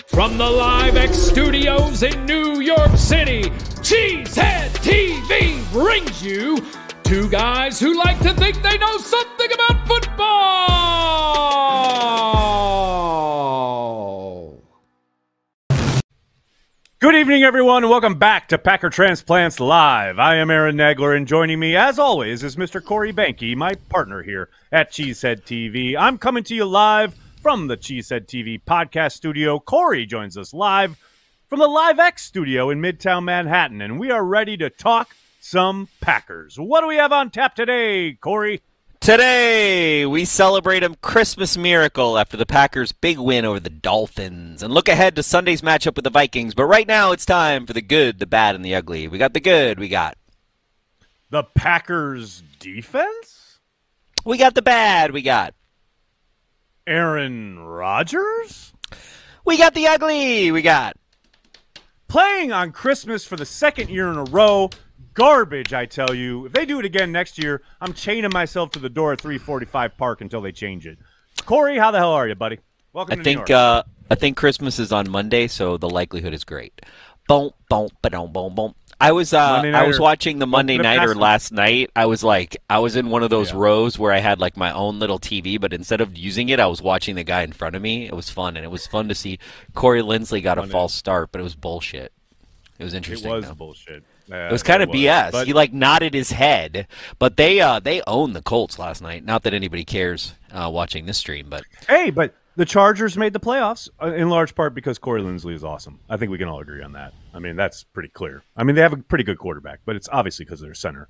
From the Live X Studios in New York City, Cheesehead TV brings you two guys who like to think they know something about football. Good evening, everyone, and welcome back to Packer Transplants Live. I am Aaron Nagler, and joining me, as always, is Mr. Corey Banky, my partner here at Cheesehead TV. I'm coming to you live from the Cheesehead TV podcast studio. Corey joins us live from the Live X studio in Midtown Manhattan, and we are ready to talk some Packers. What do we have on tap today, Corey? Today, we celebrate a Christmas miracle after the Packers' big win over the Dolphins and look ahead to Sunday's matchup with the Vikings. But right now, it's time for the good, the bad, and the ugly. We got the good. We got the Packers' defense? We got the bad. We got Aaron Rodgers? We got the ugly. We got playing on Christmas for the second year in a row. Garbage, I tell you. If they do it again next year, I'm chaining myself to the door at 345 Park until they change it. Corey, how the hell are you, buddy? Welcome to New York. I think Christmas is on Monday, so the likelihood is great. Boom, boom, ba-dum, boom, boom. I was watching the Monday Nighter last night. I was in one of those rows where I had like my own little TV, but instead of using it, I was watching the guy in front of me. It was fun, and it was fun to see Corey Linsley got a false start, but it was bullshit. It was interesting. It was bullshit. It was kind of BS. But he like nodded his head, but they owned the Colts last night. Not that anybody cares watching this stream, but hey, but the Chargers made the playoffs in large part because Corey Linsley is awesome. I think we can all agree on that. I mean, that's pretty clear. I mean, they have a pretty good quarterback, but it's obviously because of their center.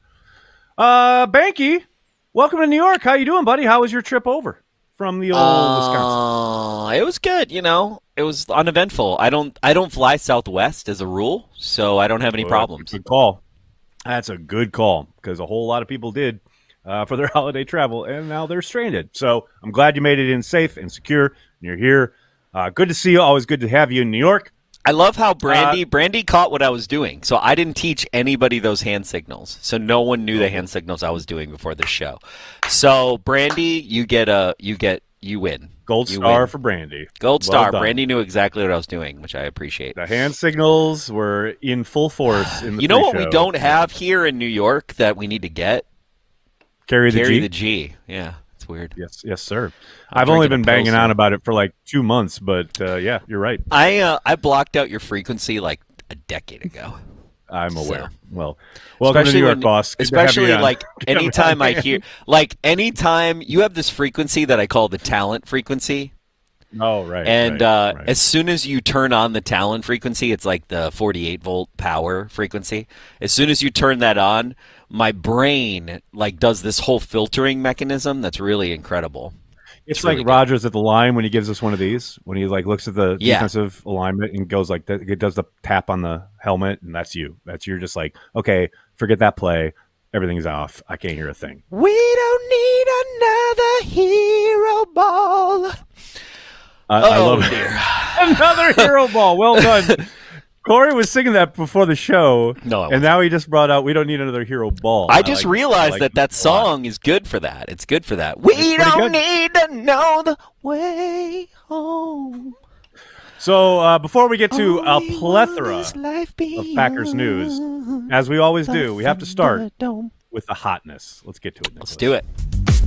Banky, welcome to New York. How you doing, buddy? How was your trip over from the old Wisconsin? It was good. You know, it was uneventful. I don't fly Southwest as a rule, so I don't have any problems. Good call. That's a good call because a whole lot of people did for their holiday travel, and now they're stranded. So I'm glad you made it in safe and secure, and you're here. Good to see you. Always good to have you in New York. I love how Brandy caught what I was doing. So I didn't teach anybody those hand signals. So no one knew the hand signals I was doing before the show. So Brandy, you win. Gold star for Brandy. Gold star. Brandy knew exactly what I was doing, which I appreciate. The hand signals were in full force in the You know what we don't have here in New York that we need to get? Carry the G. Yeah, it's weird. Yes, sir. I've only been banging on about it for like 2 months, but yeah, you're right. I blocked out your frequency like a decade ago. I'm aware. Well, welcome to New York, boss. Good especially like anytime I hear, like anytime you have this frequency that I call the talent frequency. Oh, right. And right. As soon as you turn on the talent frequency, it's like the 48-volt power frequency. As soon as you turn that on, my brain like does this whole filtering mechanism that's really incredible. It's like really Rodgers at the line when he gives us one of these, when he like looks at the defensive alignment and goes like that. It does the tap on the helmet, and that's you. You're just like, okay, forget that play. Everything's off. I can't hear a thing. We don't need another hero ball. I love it. Another hero ball. Well done. Corey was singing that before the show, and now he just brought out "We Don't Need Another Hero Ball." I just realized that song is good for that. It's good for that. We don't need to know the way home. So before we get to a plethora of Packers news, as we always do, we have to start with the hotness. Let's get to it, Nicholas. Let's do it.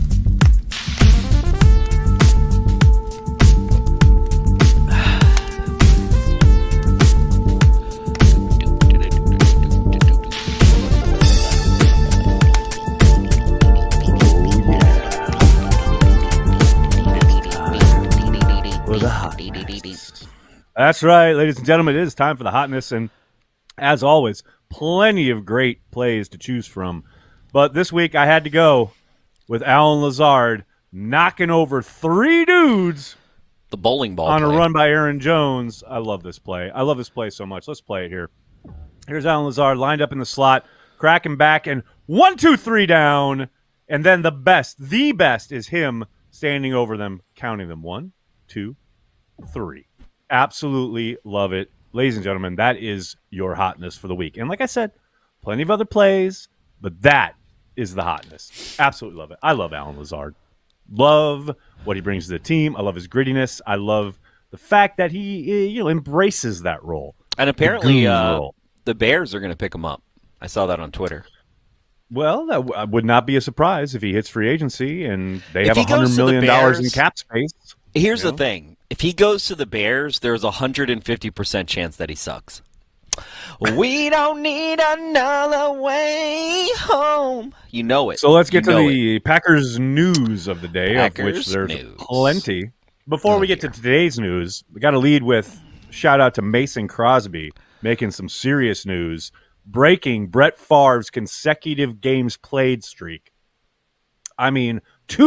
That's right, ladies and gentlemen. It is time for the hotness, and as always, plenty of great plays to choose from. But this week, I had to go with Allen Lazard knocking over 3 dudes. The bowling ball on play. A run by Aaron Jones. I love this play. I love this play so much. Let's play it here. Here's Allen Lazard lined up in the slot, cracking back, and 1, 2, 3 down. And then the best is him standing over them, counting them. 1, 2, 3. Absolutely love it. Ladies and gentlemen, that is your hotness for the week. And like I said, plenty of other plays, but that is the hotness. Absolutely love it. I love Allen Lazard. Love what he brings to the team. I love his grittiness. I love the fact that he embraces that role. And apparently the Bears are going to pick him up. I saw that on Twitter. Well, that would not be a surprise if he hits free agency and they have $100 million in cap space. Here's the thing. If he goes to the Bears, there's a 150% chance that he sucks. We don't need another way home. You know it. So let's get to the Packers news of the day, of which there's plenty. Before we get to today's news, we got to lead with shout out to Mason Crosby making some serious news, breaking Brett Favre's consecutive games played streak. I mean,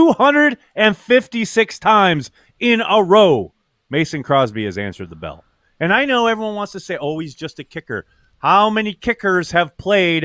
256 times in a row, Mason Crosby has answered the bell. And I know everyone wants to say, oh, he's just a kicker. How many kickers have played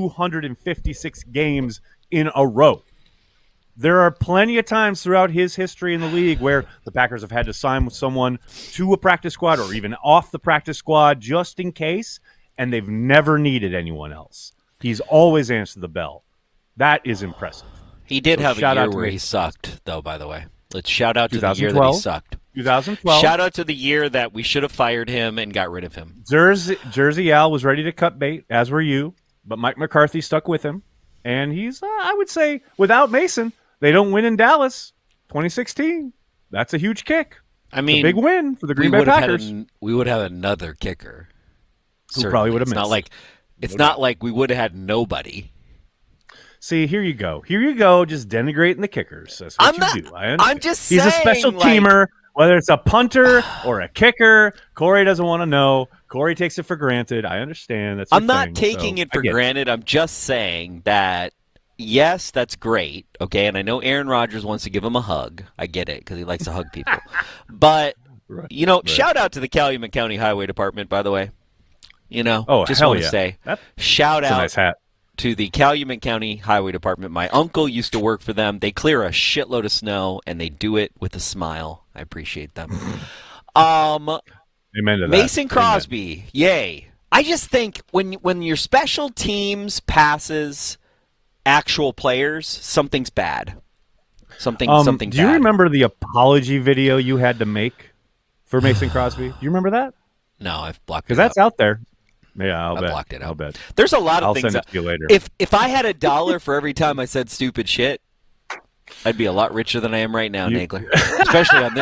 256 games in a row? There are plenty of times throughout his history in the league where the Packers have had to sign with someone to a practice squad or even off the practice squad just in case, and they've never needed anyone else. He's always answered the bell. That is impressive. He did have a year where he sucked, though, by the way. Let's shout out to the year that he sucked. 2012. Shout out to the year that we should have fired him and got rid of him. Jersey Al was ready to cut bait, as were you, but Mike McCarthy stuck with him. And he's, I would say, without Mason, they don't win in Dallas 2016. That's a huge kick. I mean, it's a big win for the Green Bay Packers. We would have had another kicker. Who probably would have missed. It's not like we would have had nobody. See, here you go. Here you go, just denigrating the kickers. That's what you do. I'm just saying. He's a special teamer, whether it's a punter or a kicker. Corey doesn't want to know. Corey takes it for granted. I understand. I'm not taking it for granted. I'm just saying that, yes, that's great, okay? And I know Aaron Rodgers wants to give him a hug. I get it, because he likes to hug people. But, shout out to the Calumet County Highway Department, by the way. Just want to say, shout out. Nice hat. To the Calumet County Highway Department. My uncle used to work for them. They clear a shitload of snow, and they do it with a smile. I appreciate them. Amen to that. Mason Crosby, yay. I just think when your special teams passes actual players, something's bad. Something bad. Do you remember the apology video you had to make for Mason Crosby? Do you remember that? No, I've blocked it. Because that's out there. Yeah, I blocked it out. I'll bet. There's a lot of things. I'll send it to you later. If I had $1 for every time I said stupid shit, I'd be a lot richer than I am right now, Nagler. Especially on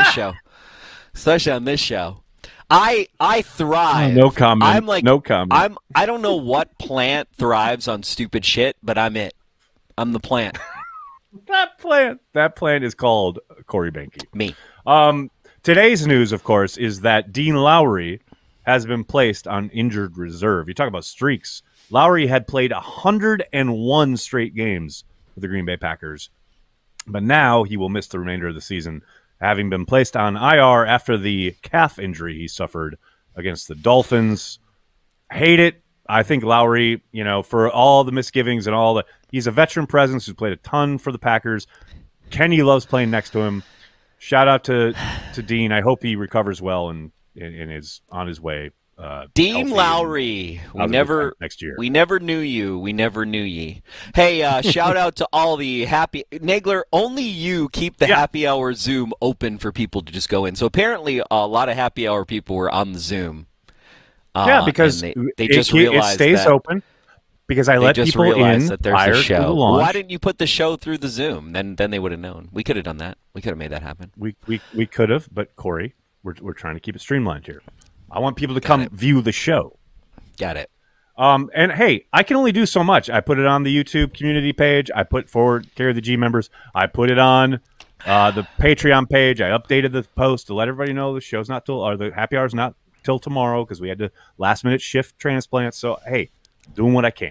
this show. I thrive. No comment. No comment. I don't know what plant thrives on stupid shit, but I'm it. I'm the plant. That plant is called Corey Behnke. Me. Today's news, of course, is that Dean Lowry has been placed on injured reserve. You talk about streaks. Lowry had played 101 straight games for the Green Bay Packers, but now he will miss the remainder of the season, having been placed on IR after the calf injury he suffered against the Dolphins. Hate it. I think Lowry, for all the misgivings and he's a veteran presence who's played a ton for the Packers. Kenny loves playing next to him. Shout out to Dean. I hope he recovers well and is on his way. Dean Lowry, next year. We never knew you. We never knew ye. Hey, shout out to all the happy Nagler. Only you keep the happy hour Zoom open for people to just go in. So apparently, a lot of happy hour people were on the Zoom. Because they just realized it stays open. Because I let people in that there's a show. Why didn't you put the show through the Zoom? Then they would have known. We could have done that. We could have made that happen. We could have, but Corey, we're trying to keep it streamlined here. I want people to come view the show. Got it. And hey, I can only do so much. I put it on the YouTube community page. I put forward Care of the G members. I put it on the Patreon page. I updated the post to let everybody know the show's not till, or the happy hour's not till tomorrow because we had to last minute shift transplants. So hey, doing what I can.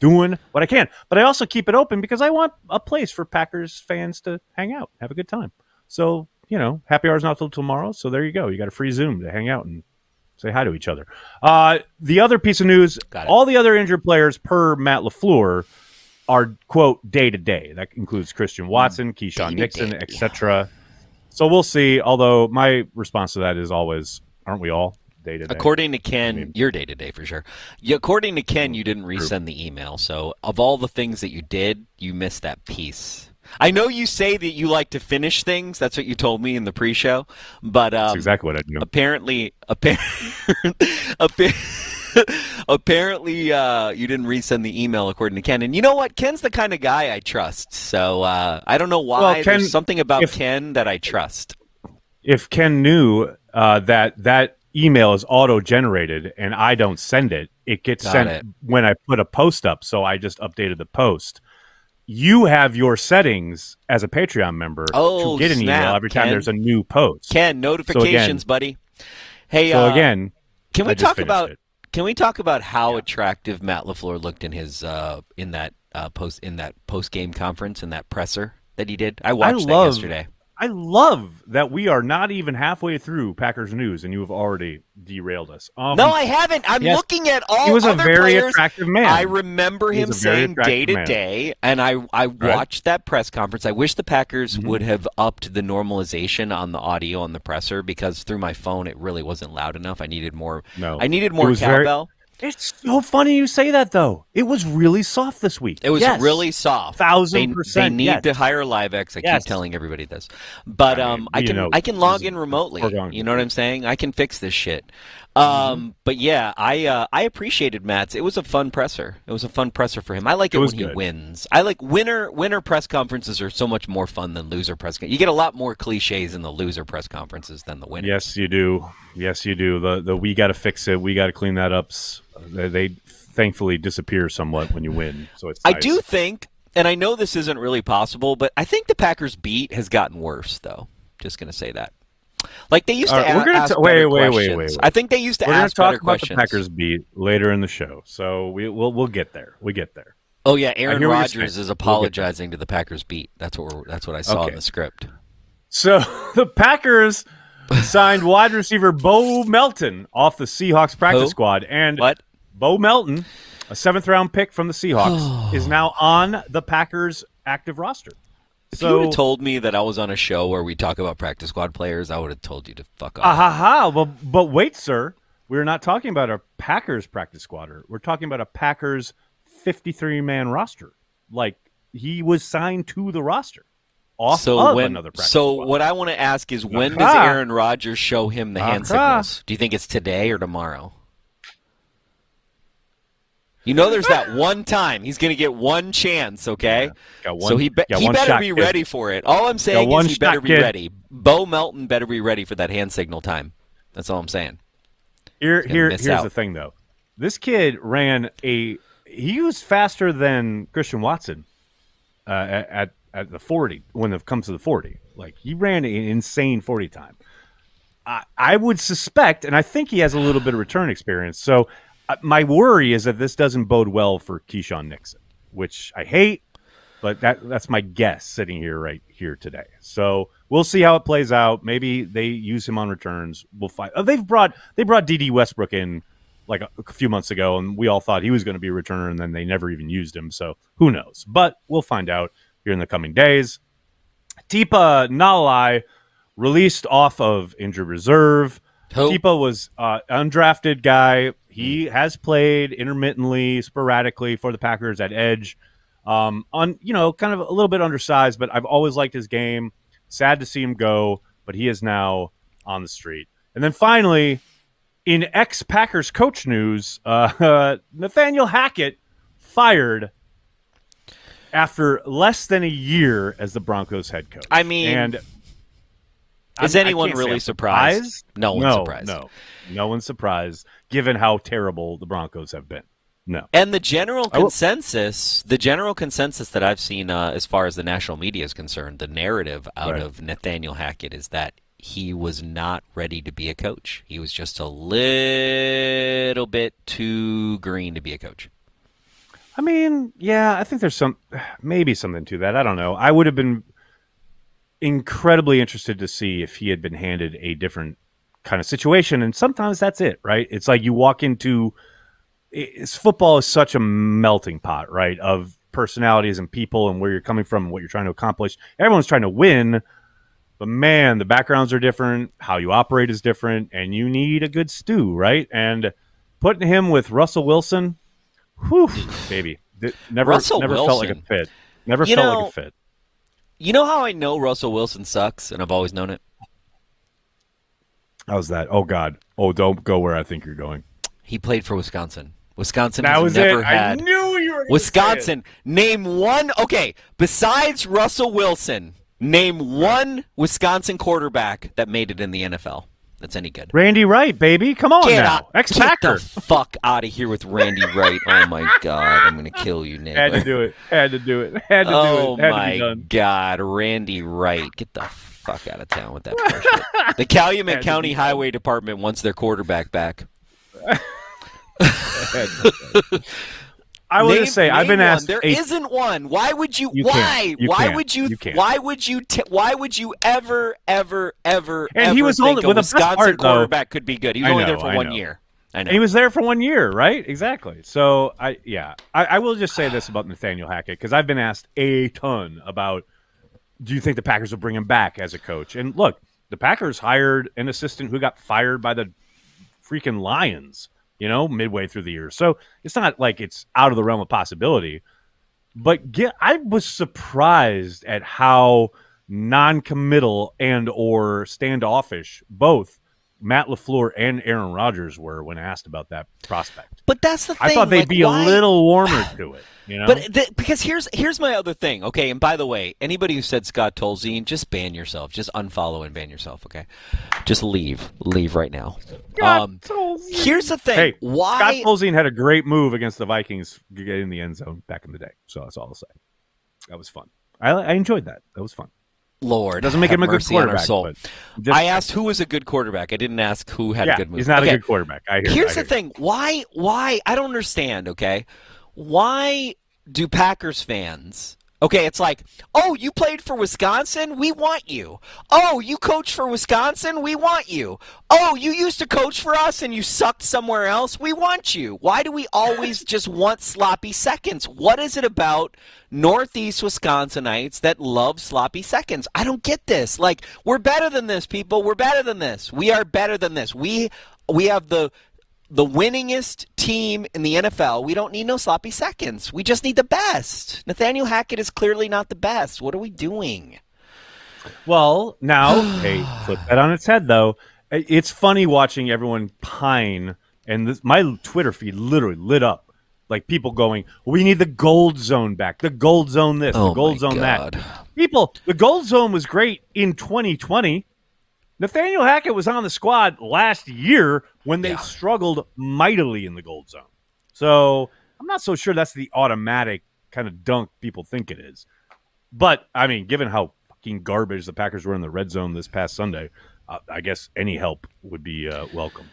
But I also keep it open because I want a place for Packers fans to hang out, have a good time. So, happy hour's not till tomorrow. So there you go. You got a free Zoom to hang out and say hi to each other. The other piece of news, all the other injured players per Matt LaFleur are, quote, day-to-day. That includes Christian Watson, Keyshawn Nixon, etc. So we'll see, although my response to that is always, aren't we all day-to-day? According to Ken, you're day-to-day for sure. According to Ken, you didn't resend the email. So of all the things that you did, you missed that piece. I know you say that you like to finish things. That's what you told me in the pre-show. But that's exactly what I do. Apparently, you didn't resend the email according to Ken. And you know what? Ken's the kind of guy I trust. So I don't know why. Well, there's something about Ken that I trust. If Ken knew that email is auto-generated and I don't send it, it gets sent when I put a post up. So I just updated the post. You have your settings as a Patreon member to get an email every time there's a new post. Ken, notifications, buddy. Hey, again, can we talk about how attractive Matt LaFleur looked in his in that post game conference, in that presser that he did? I watched that yesterday. I love that we are not even halfway through Packers news, and you have already derailed us. No, I haven't. I'm looking at all. He was a very players. Attractive man. I remember him saying day to day, and I watched that press conference. I wish the Packers would have upped the normalization on the audio on the presser, because through my phone it really wasn't loud enough. I needed more. I needed more cowbell. It's so funny you say that, though. It was really soft this week. It was really soft. 1,000%. They need to hire LiveX. I keep telling everybody this, but I can log in remotely. You know what I'm saying? I can fix this shit. But yeah, I appreciated Matt's. It was a fun presser. It was a fun presser for him. I like it when he wins. I like winner press conferences are so much more fun than loser press. You get a lot more cliches in the loser press conferences than the winner. Yes, you do. Yes, you do. The we got to fix it. We got to clean that up. They thankfully disappear somewhat when you win. So it's nice. I do think, and I know this isn't really possible, but I think the Packers beat has gotten worse, though. Just going to say that. Like they used to ask better questions. Wait. I think they used to ask better questions. We're going to talk about the Packers beat later in the show, so we'll get there. We get there. Oh yeah, Aaron Rodgers is apologizing to the Packers beat. That's what I saw in the script. So the Packers signed wide receiver Bo Melton off the Seahawks practice squad, and Bo Melton, a 7th-round pick from the Seahawks, is now on the Packers active roster. If you would have told me that I was on a show where we talk about practice squad players, I would have told you to fuck off. But wait, sir. We're not talking about a Packers practice squatter. We're talking about a Packers 53-man roster. Like, he was signed to the roster off of another practice squad. What I want to ask is, when does Aaron Rodgers show him the hand signals? Do you think it's today or tomorrow? You know, there's that one time. He's going to get one chance, okay? So he better be ready for it. All I'm saying is he better be ready. Bo Melton better be ready for that hand signal time. That's all I'm saying. Here's the thing, though. This kid he was faster than Christian Watson at the 40 when it comes to the 40. Like, he ran an insane 40 time. I would suspect, and I think he has a little bit of return experience, so my worry is that this doesn't bode well for Keyshawn Nixon, which I hate, but that's my guess sitting here right here today. So we'll see how it plays out. Maybe they use him on returns. We'll find. They brought D.D. Westbrook in like a few months ago, and we all thought he was going to be a returner, and then they never even used him. So who knows? But we'll find out here in the coming days. Tipa Nalai released off of injured reserve. Tipa was undrafted guy. He has played intermittently, sporadically for the Packers at edge. Kind of a little bit undersized, but I've always liked his game. Sad to see him go, but he is now on the street. And then finally, in ex-Packers coach news, Nathaniel Hackett fired after less than a year as the Broncos head coach. I mean, is anyone really surprised? No one's surprised. No one's surprised, given how terrible the Broncos have been. No. And the general consensus that I've seen as far as the national media is concerned, the narrative out of Nathaniel Hackett is that he was not ready to be a coach. He was just a little bit too green to be a coach. I mean, yeah, I think there's maybe something to that. I don't know. I would have been incredibly interested to see if he had been handed a different kind of situation, and sometimes that's it, right? It's like you walk into football is such a melting pot, right, of personalities and people and where you're coming from and what you're trying to accomplish. Everyone's trying to win, but man, the backgrounds are different, how you operate is different, and you need a good stew, right? And putting him with Russell Wilson, whew, baby, never felt like a fit. Never felt like a fit. You know how I know Russell Wilson sucks, and I've always known it? How's that? Oh, God. Oh, don't go where I think you're going. He played for Wisconsin. Wisconsin that has was never it. had. I knew you were Wisconsin. Name one. Okay, besides Russell Wilson, name one Wisconsin quarterback that made it in the NFL. That's any good. Randy Wright, baby. Come on now. Ex-Packer. Get the fuck out of here with Randy Wright. Oh, my God. I'm going to kill you, Nick. Had to do it. Had to do it. Had to do it. Oh, Had my to be done. God. Randy Wright. Get the fuck out of town with that bullshit. The Calumet County Highway Department wants their quarterback back. I will just say I've been asked. There isn't one. Why would you? Why? Why would you? Why would you ever? And he was only with a Wisconsin quarterback could be good. He was only there for 1 year. I know. And he was there for 1 year, right? Exactly. So I will just say this about Nathaniel Hackett because I've been asked a ton about. Do you think the Packers will bring him back as a coach? And look, the Packers hired an assistant who got fired by the freaking Lions. Midway through the year. So it's not like it's out of the realm of possibility. But I was surprised at how non-committal and or standoffish both Matt LaFleur and Aaron Rodgers were when asked about that prospect. But that's the thing. I thought they'd be a little warmer to it. But because here's my other thing, okay? And by the way, anybody who said Scott Tolzien, just ban yourself. Just unfollow and ban yourself, okay? Just leave. Leave right now. Here's the thing. Hey, why Scott Tolzien had a great move against the Vikings getting in the end zone back in the day. So that's all I'll say. That was fun. I enjoyed that. That was fun. Lord, doesn't make him a good quarterback. I asked who was a good quarterback. I didn't ask who had a good move. He's not a good quarterback. Here's the thing. Why? I don't understand, okay? Why do Packers fans... Okay, it's like, oh, you played for Wisconsin? We want you. Oh, you coached for Wisconsin? We want you. Oh, you used to coach for us and you sucked somewhere else? We want you. Why do we always just want sloppy seconds? What is it about Northeast Wisconsinites that love sloppy seconds? I don't get this. Like, we're better than this, people. We're better than this. We are better than this. We have the winningest team in the NFL. We don't need no sloppy seconds. We just need the best. Nathaniel Hackett is clearly not the best. What are we doing? Well, now, hey, flip that on its head, though. It's funny watching everyone pine, and my Twitter feed literally lit up. Like people going, we need the gold zone back. The gold zone this, the gold zone that. People, the gold zone was great in 2020. Nathaniel Hackett was on the squad last year when they struggled mightily in the gold zone. So I'm not so sure that's the automatic kind of dunk people think it is. But, I mean, given how fucking garbage the Packers were in the red zone this past Sunday, I guess any help would be welcome.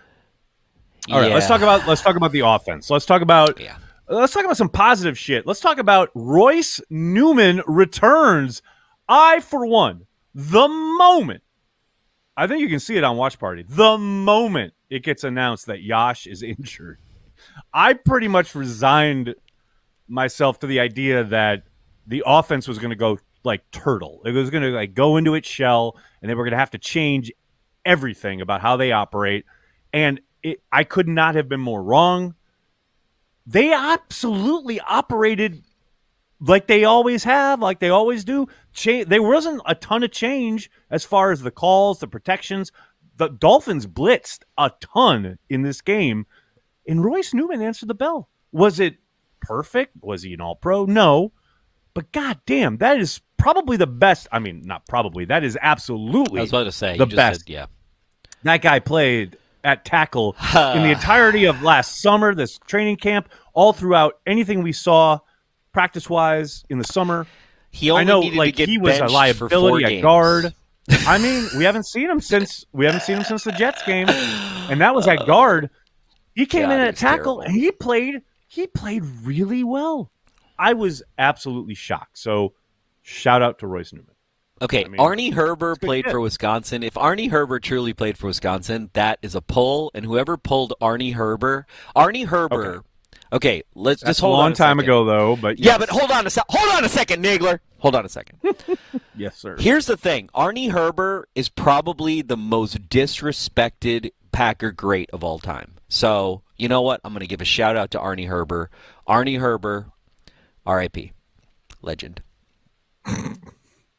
All right, let's talk about the offense. Let's talk about some positive shit. Let's talk about Royce Newman returns. For one, the moment, I think you can see it on Watch Party, the moment it gets announced that Yosh is injured, I pretty much resigned myself to the idea that the offense was going to go like turtle. It was going to like go into its shell, and they were going to have to change everything about how they operate. And I could not have been more wrong. They absolutely operated like they always have, like they always do. There wasn't a ton of change as far as the calls, the protections. The Dolphins blitzed a ton in this game, and Royce Newman answered the bell. Was it perfect? Was he an all-pro? No. But goddamn, that is probably the best. I mean, not probably. That is absolutely I was about to say, the best. That guy played at tackle in the entirety of last summer, this training camp, all throughout anything we saw practice-wise in the summer. He was a liability at guard. I mean, we haven't seen him since the Jets game, and that was at guard. He came in at tackle, and he played really well. I was absolutely shocked. So, shout out to Royce Newman. Okay, Arnie Herber played for Wisconsin. If Arnie Herber truly played for Wisconsin, that is a pull. And whoever pulled Arnie Herber. Okay, let's just hold on. A long time ago, though. But yes. Yeah, but hold on a second, Nagler. Hold on a second. Yes, sir. Here's the thing: Arnie Herber is probably the most disrespected Packer great of all time. So you know what? I'm going to give a shout out to Arnie Herber. Arnie Herber, R.I.P. Legend.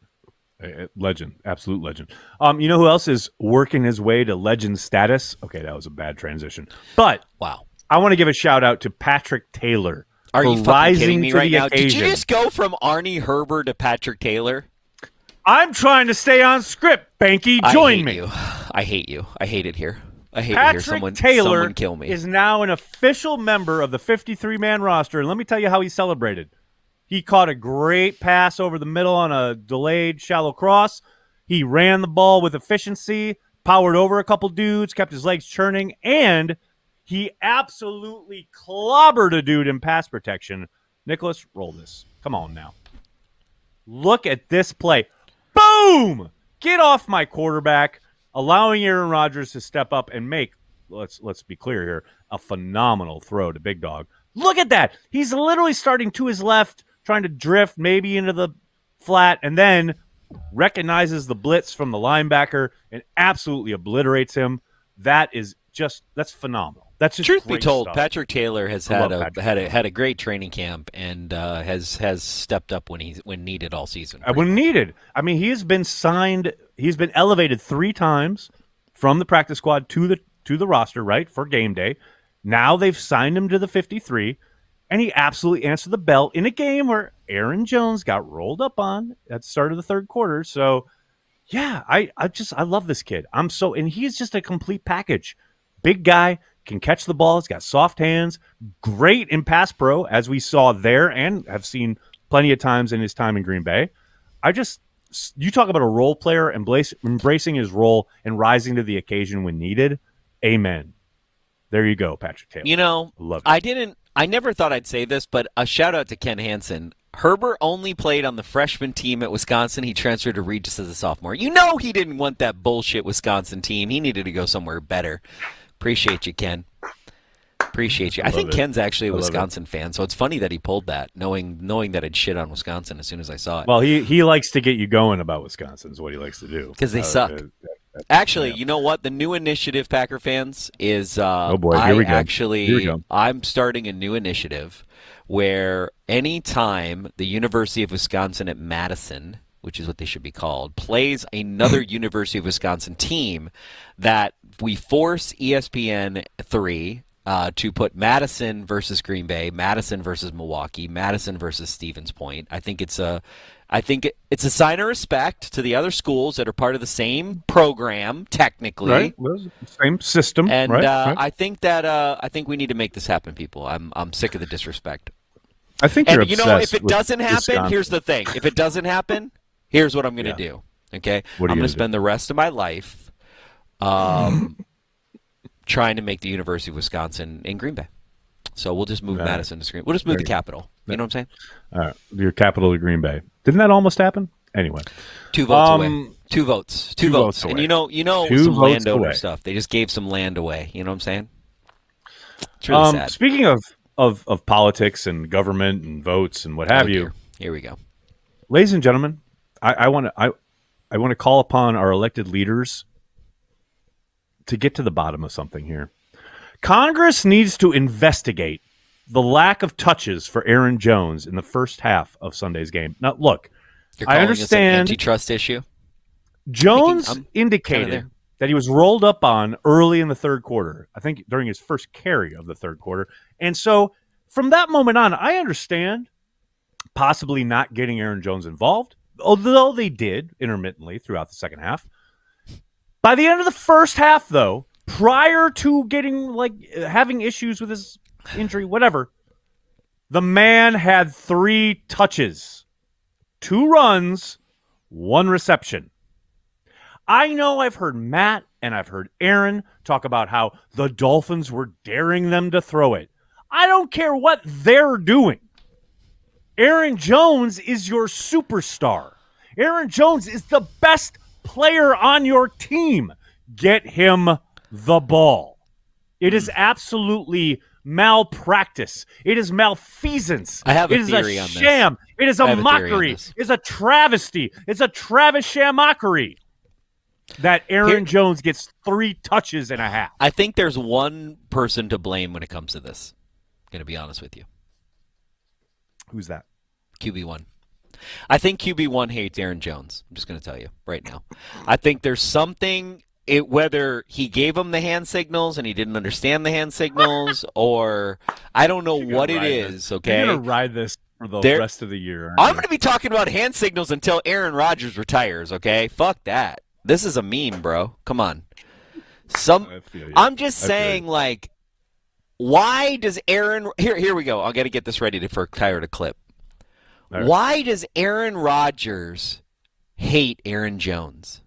Legend, absolute legend. You know who else is working his way to legend status? Okay, that was a bad transition. But wow, I want to give a shout out to Patrick Taylor. Are you fucking kidding me right now? Occasion. Did you just go from Arnie Herber to Patrick Taylor? I'm trying to stay on script, Banky. Join me. I hate you. I hate it here. I hate Patrick it here. Taylor kill me. is now an official member of the 53-man roster, and let me tell you how he celebrated. He caught a great pass over the middle on a delayed shallow cross. He ran the ball with efficiency, powered over a couple dudes, kept his legs churning, and he absolutely clobbered a dude in pass protection. Nicholas, roll this. Come on now. Look at this play. Boom! Get off my quarterback, allowing Aaron Rodgers to step up and make, let's be clear here, a phenomenal throw to Big Dog. Look at that. He's literally starting to his left, trying to drift maybe into the flat, and then recognizes the blitz from the linebacker and absolutely obliterates him. That's phenomenal. That's just truth be told, stuff. Patrick Taylor has had a great training camp and has stepped up when needed all season. When needed, I mean, he has been signed. He's been elevated 3 times from the practice squad to the roster, right, for game day. Now they've signed him to the 53, and he absolutely answered the bell in a game where Aaron Jones got rolled up on at the start of the third quarter. So, yeah, I love this kid. And he's just a complete package. Big guy, can catch the ball. He's got soft hands. Great in pass pro, as we saw there and have seen plenty of times in his time in Green Bay. You talk about a role player embracing his role and rising to the occasion when needed. Amen. There you go, Patrick Taylor. You know, love it. I never thought I'd say this, but a shout out to Ken Hansen. Herbert only played on the freshman team at Wisconsin. He transferred to Regis as a sophomore. You know he didn't want that bullshit Wisconsin team. He needed to go somewhere better. Appreciate you, Ken. Appreciate you. I think Ken's actually a Wisconsin fan, so it's funny that he pulled that, knowing that I'd shit on Wisconsin as soon as I saw it. Well, he likes to get you going about Wisconsin is what he likes to do. Because they suck. Actually, you know what? The new initiative, Packer fans, is oh boy, here we go. I'm starting a new initiative where anytime the University of Wisconsin at Madison, which is what they should be called, plays another University of Wisconsin team, that we force ESPN 3 to put Madison versus Green Bay, Madison versus Milwaukee, Madison versus Stevens Point. I think it's a sign of respect to the other schools that are part of the same program, technically, right? Same system, and right? I think we need to make this happen, people. I'm sick of the disrespect. I think you're obsessed. You know, if it doesn't happen, Wisconsin. Here's the thing: if it doesn't happen, here's what I'm going to do. Okay, I'm going to spend the rest of my life trying to make the University of Wisconsin in Green Bay. So we'll just move Madison to Green Bay. We'll just move the capital. You know what I'm saying? All right. Your capital to Green Bay. Didn't that almost happen? Anyway. 2 votes away. 2 votes. 2 votes. Away. And you know some landowner stuff. They just gave some land away. You know what I'm saying? It's really sad. Speaking of politics and government and votes and what have you. Here we go. Ladies and gentlemen, I want to call upon our elected leaders to get to the bottom of something here. Congress needs to investigate the lack of touches for Aaron Jones in the first half of Sunday's game. Now, look, I understand this an antitrust issue. Jones indicated that he was rolled up on early in the third quarter, I think during his first carry of the third quarter. And so from that moment on, I understand possibly not getting Aaron Jones involved, although they did intermittently throughout the second half. By the end of the first half, though, prior to having issues with his injury, whatever, the man had 3 touches, 2 runs, 1 reception. I know I've heard Matt and I've heard Aaron talk about how the Dolphins were daring them to throw it. I don't care what they're doing. Aaron Jones is your superstar. Aaron Jones is the best player on your team. Get him the ball. It is absolutely malpractice. It is malfeasance. I have a theory on this. It is a sham. It is a mockery. It's a travesty. It's a Travis Shamockery that Aaron Jones gets 3 touches and a half. I think there's one person to blame when it comes to this. I'm going to be honest with you. Who's that? QB1. I think QB1 hates Aaron Jones. I'm just going to tell you right now. I think there's something, whether he gave him the hand signals and he didn't understand the hand signals, or I don't know what it is, okay? You're going to ride this for the rest of the year. I'm going to be talking about hand signals until Aaron Rodgers retires, okay? Fuck that. This is a meme, bro. Come on. I'm just saying, like, why does Aaron – here we go. I got to get this ready for Tyler to clip. Right. Why does Aaron Rodgers hate Aaron Jones?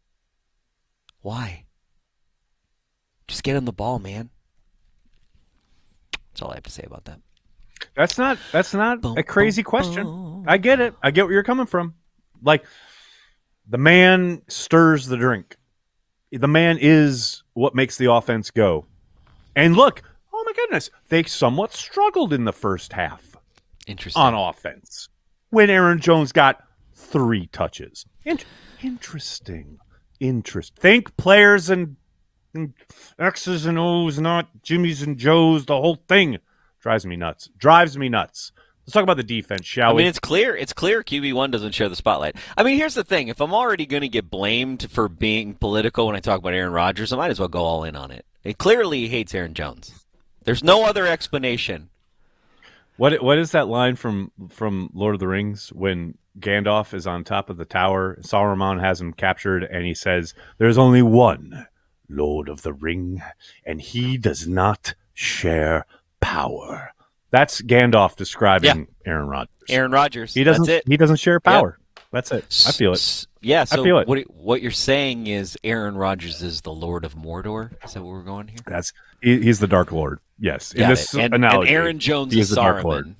Why? Just get him the ball, man. That's all I have to say about that. That's not a crazy question. I get it. I get where you're coming from. Like, the man stirs the drink. The man is what makes the offense go. And look, oh my goodness, they somewhat struggled in the first half. Interesting. On offense, when Aaron Jones got 3 touches. Interesting. Think players and X's and O's, not Jimmy's and Joe's. The whole thing drives me nuts. Let's talk about the defense, shall we? I mean, it's clear QB1 doesn't share the spotlight. I mean, here's the thing. If I'm already going to get blamed for being political when I talk about Aaron Rodgers, I might as well go all in on it. It clearly hates Aaron Jones. There's no other explanation. What is that line from Lord of the Rings when Gandalf is on top of the tower, Saruman has him captured, and he says, "There's only one Lord of the Ring, and he does not share power." That's Gandalf describing Aaron Rodgers. Aaron Rodgers. He doesn't. That's it. He doesn't share power. Yep. That's it. I feel it. Yeah. So I feel it. What you're saying is Aaron Rodgers is the Lord of Mordor. Is that what we're going here? He's the Dark Lord. Yes. In this analogy, and Aaron Jones is Saruman.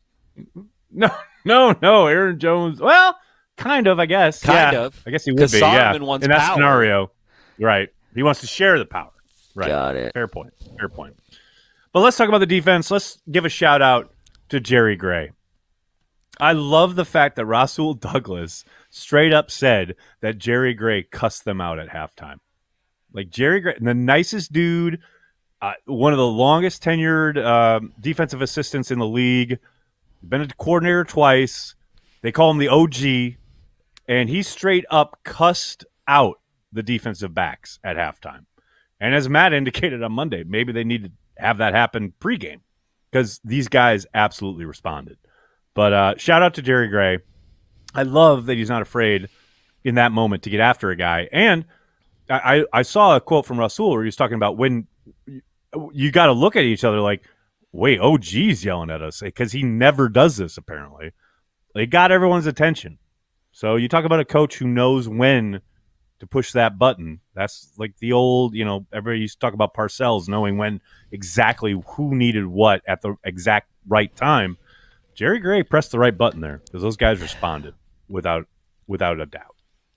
No. Aaron Jones. Well, kind of. I guess. Kind of. I guess he would be. Saruman wants in that power. Scenario, right? He wants to share the power. Right. Got it. Fair point. But let's talk about the defense. Let's give a shout out to Jerry Gray. I love the fact that Rasul Douglas straight up said that Jerry Gray cussed them out at halftime. Like, Jerry Gray, the nicest dude, one of the longest tenured defensive assistants in the league, been a coordinator twice. They call him the OG, and he straight up cussed out the defensive backs at halftime. And as Matt indicated on Monday, maybe they need to have that happen pregame because these guys absolutely responded. But shout out to Jerry Gray. I love that he's not afraid in that moment to get after a guy. And I saw a quote from Rasul where he was talking about when you got to look at each other like, wait, OG's yelling at us, because he never does this apparently. They got everyone's attention. So you talk about a coach who knows when to push that button. That's like the old, everybody used to talk about Parcells knowing when exactly who needed what at the exact right time. Jerry Gray pressed the right button there because those guys responded without a doubt.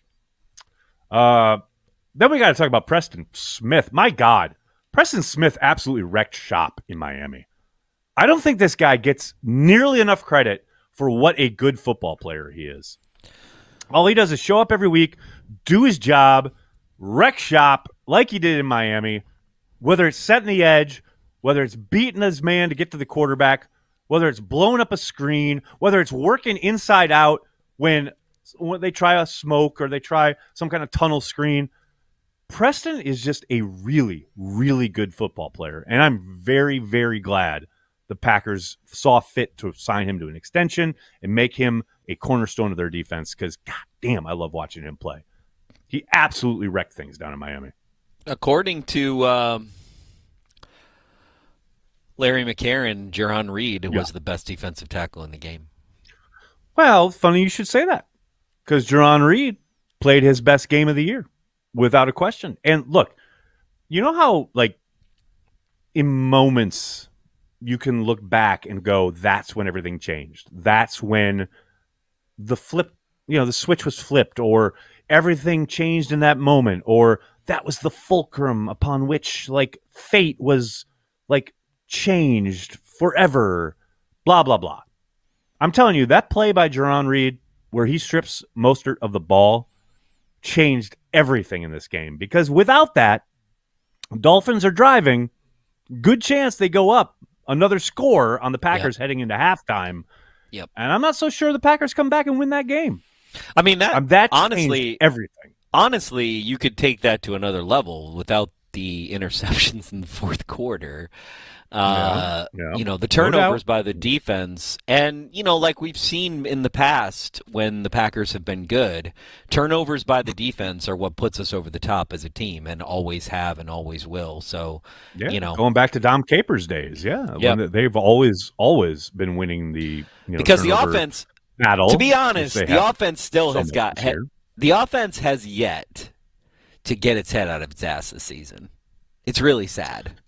Then we got to talk about Preston Smith. My God, Preston Smith absolutely wrecked shop in Miami. I don't think this guy gets nearly enough credit for what a good football player he is. All he does is show up every week, do his job, wreck shop like he did in Miami, whether it's setting the edge, whether it's beating his man to get to the quarterback, whether it's blowing up a screen, whether it's working inside out when they try a smoke or they try some kind of tunnel screen. Preston is just a really, really good football player, and I'm very, very glad the Packers saw fit to sign him to an extension and make him a cornerstone of their defense because, God damn, I love watching him play. He absolutely wrecked things down in Miami. According to Larry McCarron, Jaron Reed was the best defensive tackle in the game. Well, funny you should say that because Jaron Reed played his best game of the year without a question. And look, you know how, like, in moments you can look back and go, that's when everything changed. That's when the switch was flipped, or everything changed in that moment, or that was the fulcrum upon which, like, fate was, like, changed forever, blah, blah, blah. I'm telling you, that play by Jaron Reed where he strips Mostert of the ball changed everything in this game, because without that, Dolphins are driving, good chance they go up another score on the Packers heading into halftime. Yep. And I'm not so sure the Packers come back and win that game. I mean, that honestly, everything. Honestly, you could take that to another level without the interceptions in the fourth quarter. The turnovers by the defense, and like we've seen in the past when the Packers have been good, turnovers by the defense are what puts us over the top as a team, and always have and always will. So, going back to Dom Capers' days, they've always been winning the because the offense battle. To be honest, the offense still has got the offense has yet to get its head out of its ass this season. It's really sad.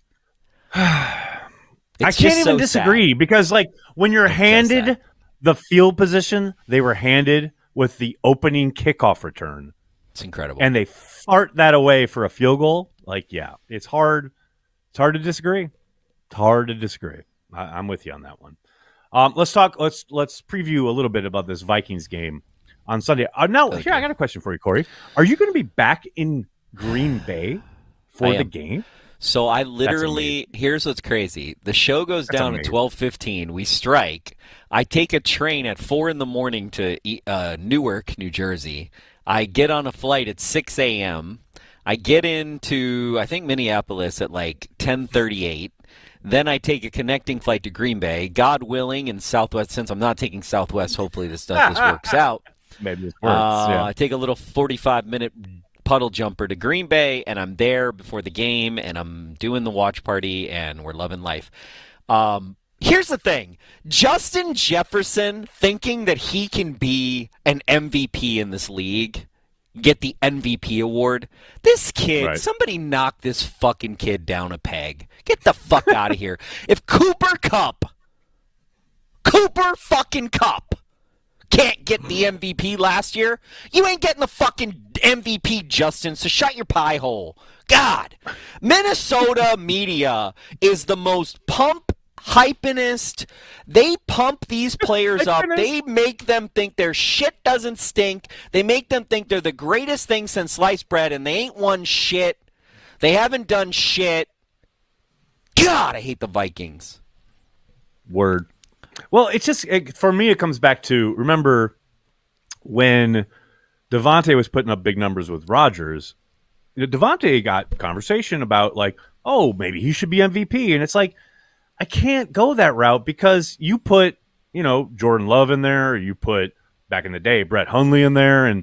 I can't even disagree because, when you're handed the field position, they were handed with the opening kickoff return. It's incredible. And they fart that away for a field goal. It's hard. It's hard to disagree. It's hard to disagree. I'm with you on that one. Let's talk. Let's preview a little bit about this Vikings game on Sunday. Now, I got a question for you, Corey. Are you going to be back in Green Bay for the game? So I literally, here's what's crazy. The show goes down at 12:15. We strike. I take a train at 4 a.m. to Newark, New Jersey. I get on a flight at 6 a.m. I get into, I think, Minneapolis at 10:38. Then I take a connecting flight to Green Bay. God willing, and Southwest, since I'm not taking Southwest, hopefully this works out. Maybe this works, I take a little 45-minute puddle jumper to Green Bay, and I'm there before the game, and I'm doing the watch party, and we're loving life. Here's the thing. Justin Jefferson thinking that he can be an MVP in this league, get the MVP award. This kid, somebody knock this fucking kid down a peg. Get the fuck out of here. If Cooper fucking Kupp can't get the MVP last year, you ain't getting the fucking MVP, Justin, so shut your pie hole. God. Minnesota media is the most hypinest. They pump these players up. They make them think their shit doesn't stink. They make them think they're the greatest thing since sliced bread, and they ain't won shit. They haven't done shit. God, I hate the Vikings. Word. Well, it's just, for me, it comes back to, remember when Devontae was putting up big numbers with Rodgers, Devontae got conversation about, maybe he should be MVP. And it's I can't go that route because you put, Jordan Love in there, or you put, back in the day, Brett Hundley in there. And,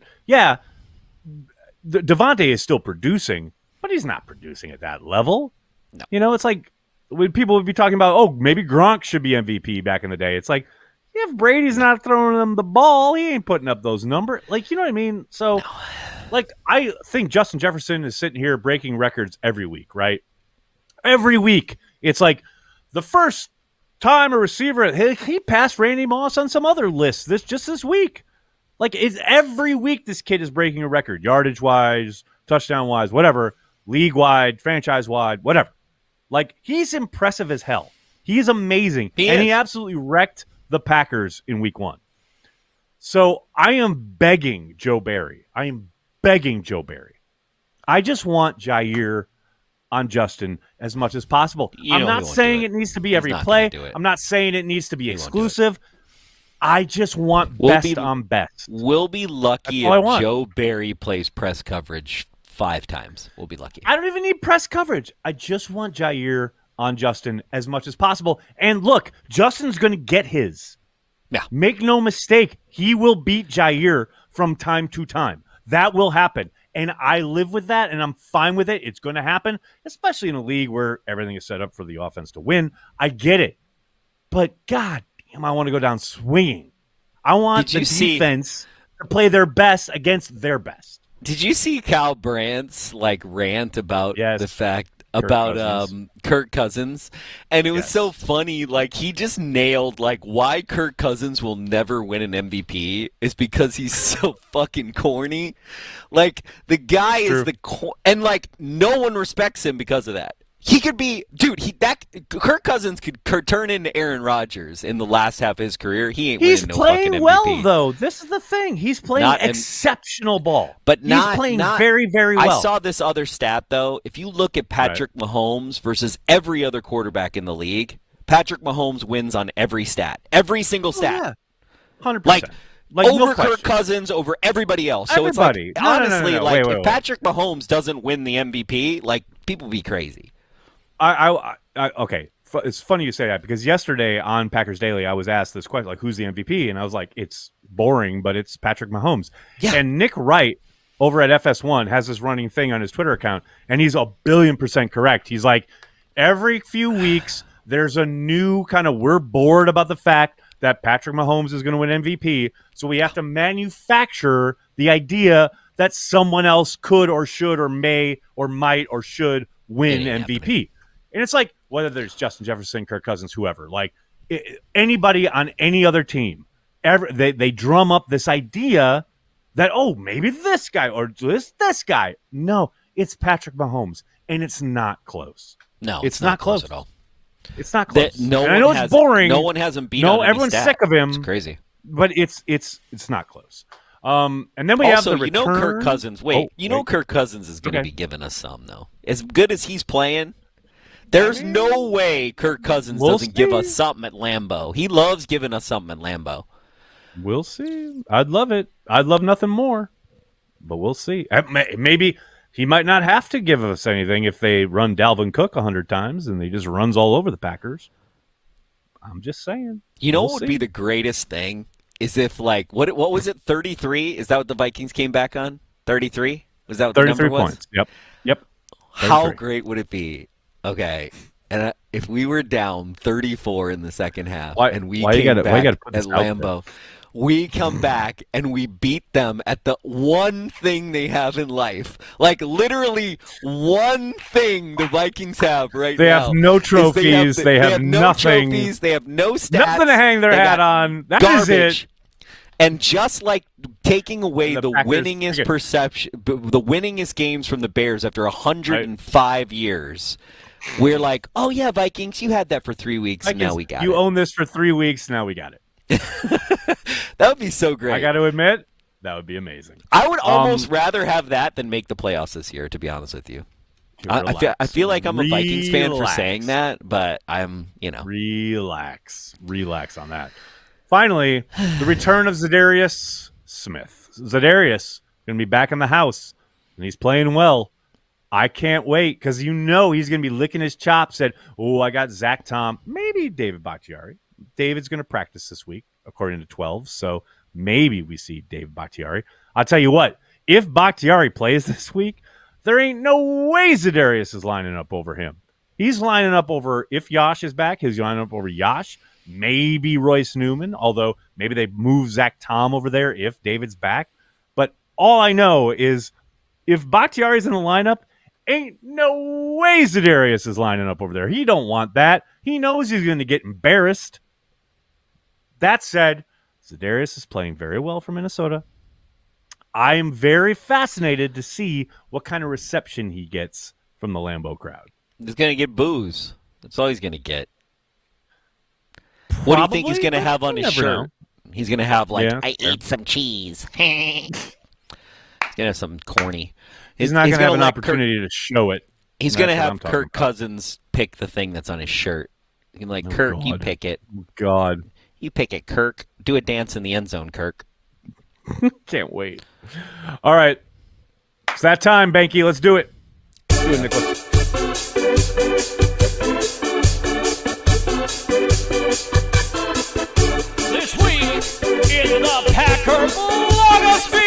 Devontae is still producing, but he's not producing at that level. No. It's when people would be talking about, maybe Gronk should be MVP back in the day. It's if Brady's not throwing him the ball, he ain't putting up those numbers. You know what I mean? So, I think Justin Jefferson is sitting here breaking records every week, right? Every week. It's the first time a receiver, he passed Randy Moss on some other list this week. It's every week this kid is breaking a record, yardage-wise, touchdown-wise, whatever, league-wide, franchise-wide, whatever. He's impressive as hell. He's amazing. He absolutely wrecked the Packers in week 1. So I am begging Joe Barry. I just want Jair on Justin as much as possible. I'm not saying it needs to be every play. I'm not saying it needs to be exclusive. I just want best on best. We'll be lucky if Joe Barry plays press coverage 5 times. We'll be lucky. I don't even need press coverage. I just want Jair on Justin as much as possible. And look, Justin's going to get his. Yeah. Make no mistake. He will beat Jair from time to time. That will happen. And I live with that, and I'm fine with it. It's going to happen, especially in a league where everything is set up for the offense to win. I get it. But, God damn, I want to go down swinging. I want the defense to play their best against their best. Did you see Kyle Brandt's rant about the fact about Kirk Cousins? And it was so funny. He just nailed why Kirk Cousins will never win an MVP is because he's so fucking corny. The guy is and no one respects him because of that. He could be, dude. Kirk Cousins could turn into Aaron Rodgers in the last half of his career. He's winning no fucking MVP. He's playing well, though. This is the thing. He's playing exceptional ball. But he's playing very, very well. I saw this other stat though. If you look at Patrick Mahomes versus every other quarterback in the league, Patrick Mahomes wins on every stat, every single stat. 100%. Like over Kirk Cousins, over everybody else. So everybody. It's like, honestly, if Patrick Mahomes doesn't win the MVP, like, people be crazy. Okay. It's funny you say that because yesterday on Packers Daily, I was asked this question, like, who's the MVP? And I was like, it's boring, but it's Patrick Mahomes. Yeah. And Nick Wright over at FS1 has this running thing on his Twitter account, and he's 1,000,000,000% correct. He's like, every few weeks, there's a new kind of, we're bored about the fact that Patrick Mahomes is going to win MVP, so we have to manufacture the idea that someone else could or should or may or might or should win MVP. And it's like, whether there's Justin Jefferson, Kirk Cousins, whoever, like anybody on any other team, they drum up this idea that, oh, maybe this guy or this guy. No, it's Patrick Mahomes, and it's not close. No, it's not close at all. It's not close. I know it's boring. No one has him beat. No, everyone's sick of him. It's crazy, but it's not close. And then we also, have the return. Kirk Cousins. Kirk Cousins is going to be giving us some though. As good as he's playing, there's no way Kirk Cousins doesn't give us something at Lambeau. He loves giving us something at Lambeau. We'll see. I'd love it. I'd love nothing more, but we'll see. Maybe. He might not have to give us anything if they run Dalvin Cook 100 times and he just runs all over the Packers. I'm just saying. You know what would be the greatest thing is if, like, what was it, 33? Is that what the Vikings came back on? 33? Was that what the number was? 33 points. Yep. 33. How great would it be? Okay. And if we were down 34 in the second half and we came back at Lambeau, we come back and we beat them at the one thing they have in life. Like, literally one thing the Vikings have right now. They have no trophies. They have no nothing. Trophies. They have no stats. Nothing to hang their hat on. That is it. And just like taking away the winningest the winningest games from the Bears after 105 years, we're like, oh, yeah, Vikings, you had that for 3 weeks, and now we got it. You own this for 3 weeks, now we got it. That would be so great. I got to admit, that would be amazing. I would almost rather have that than make the playoffs this year, to be honest with you. I feel like I'm a Vikings fan for saying that, but I'm, Relax on that. Finally, the return of Za'Darius Smith. Za'Darius going to be back in the house, and he's playing well. I can't wait because he's going to be licking his chops at, I got Zach Tom, maybe David Bakhtiari. David's going to practice this week, according to 12, so maybe we see David Bakhtiari. I'll tell you what, if Bakhtiari plays this week, there ain't no way Za'Darius is lining up over him. He's lining up over, if Yash is back, he's lining up over Yash, maybe Royce Newman, although maybe they move Zach Tom over there if David's back. But all I know is if Bakhtiari's in the lineup, ain't no way Za'Darius is lining up over there. He don't want that. He knows he's going to get embarrassed. That said, Za'Darius is playing very well for Minnesota. I am very fascinated to see what kind of reception he gets from the Lambeau crowd. He's going to get boos. That's all he's going to get. Probably, what do you think he's going to have on his shirt? Know. He's going to have, like, I ate some cheese. He's going to have some corny. He's not going to have an opportunity to show it. He's going to have Kirk Cousins pick the thing that's on his shirt. He's like, Kirk, you pick it. God. You pick it, Kirk. Do a dance in the end zone, Kirk. Can't wait. All right. It's that time, Banky. Let's do it. Let's do it, Nicholas. This week in the Packer blogosphere.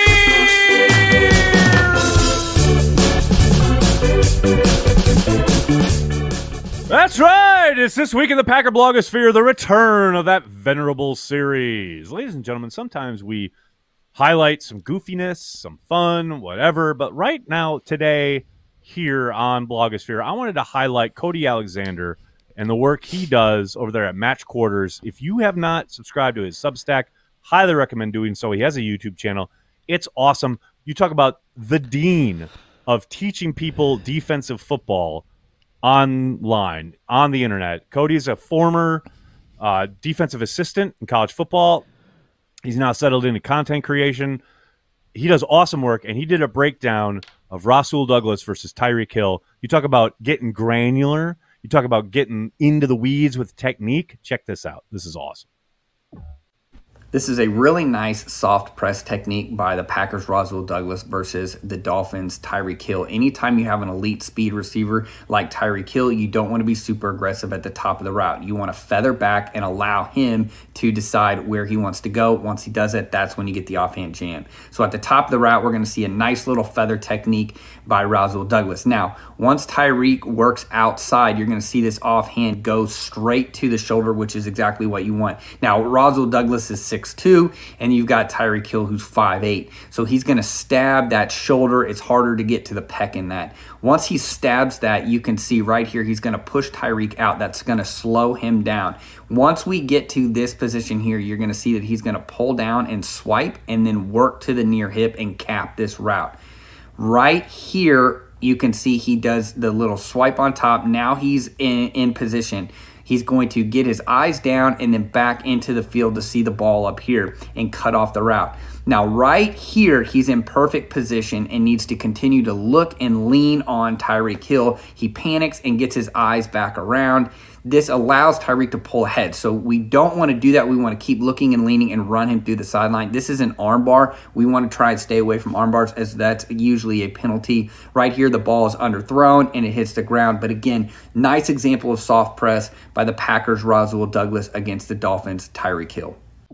That's right. It's this week in the Packer blogosphere, the return of that venerable series. Ladies and gentlemen, sometimes we highlight some goofiness, some fun, whatever. But right now, today, here on Blogosphere, I wanted to highlight Cody Alexander and the work he does over there at Match Quarters. If you have not subscribed to his Substack, highly recommend doing so. He has a YouTube channel. It's awesome. You talk about the dean of teaching people defensive football online, on the internet. Cody's a former defensive assistant in college football. He's now settled into content creation. He does awesome work, and he did a breakdown of Rasul Douglas versus Tyreek Hill. You talk about getting granular. You talk about getting into the weeds with technique. Check this out. This is awesome. This is a really nice soft press technique by the Packers' Rasul Douglas versus the Dolphins' Tyreek Hill. Anytime you have an elite speed receiver like Tyreek Hill, you don't want to be super aggressive at the top of the route. You want to feather back and allow him to decide where he wants to go. Once he does it, that's when you get the offhand jam. So at the top of the route, we're going to see a nice little feather technique by Rasul Douglas. Now, once Tyreek works outside, you're going to see this offhand go straight to the shoulder, which is exactly what you want. Now, Rasul Douglas is 6'2", and you've got Tyreek Hill who's 5'8". So he's going to stab that shoulder. It's harder to get to the pec in that. Once he stabs that, you can see right here, he's going to push Tyreek out. That's going to slow him down. Once we get to this position here, you're going to see that he's going to pull down and swipe and then work to the near hip and cap this route. Right here, you can see he does the little swipe on top. Now he's in position. He's going to get his eyes down and then back into the field to see the ball up here and cut off the route. Now, right here, he's in perfect position and needs to continue to look and lean on Tyreek Hill. He panics and gets his eyes back around. This allows Tyreek to pull ahead. So we don't want to do that. We want to keep looking and leaning and run him through the sideline. This is an arm bar. We want to try and stay away from arm bars, as that's usually a penalty. Right here, the ball is underthrown and it hits the ground. But again, nice example of soft press by the Packers' Rasul Douglas against the Dolphins' Tyreek Hill.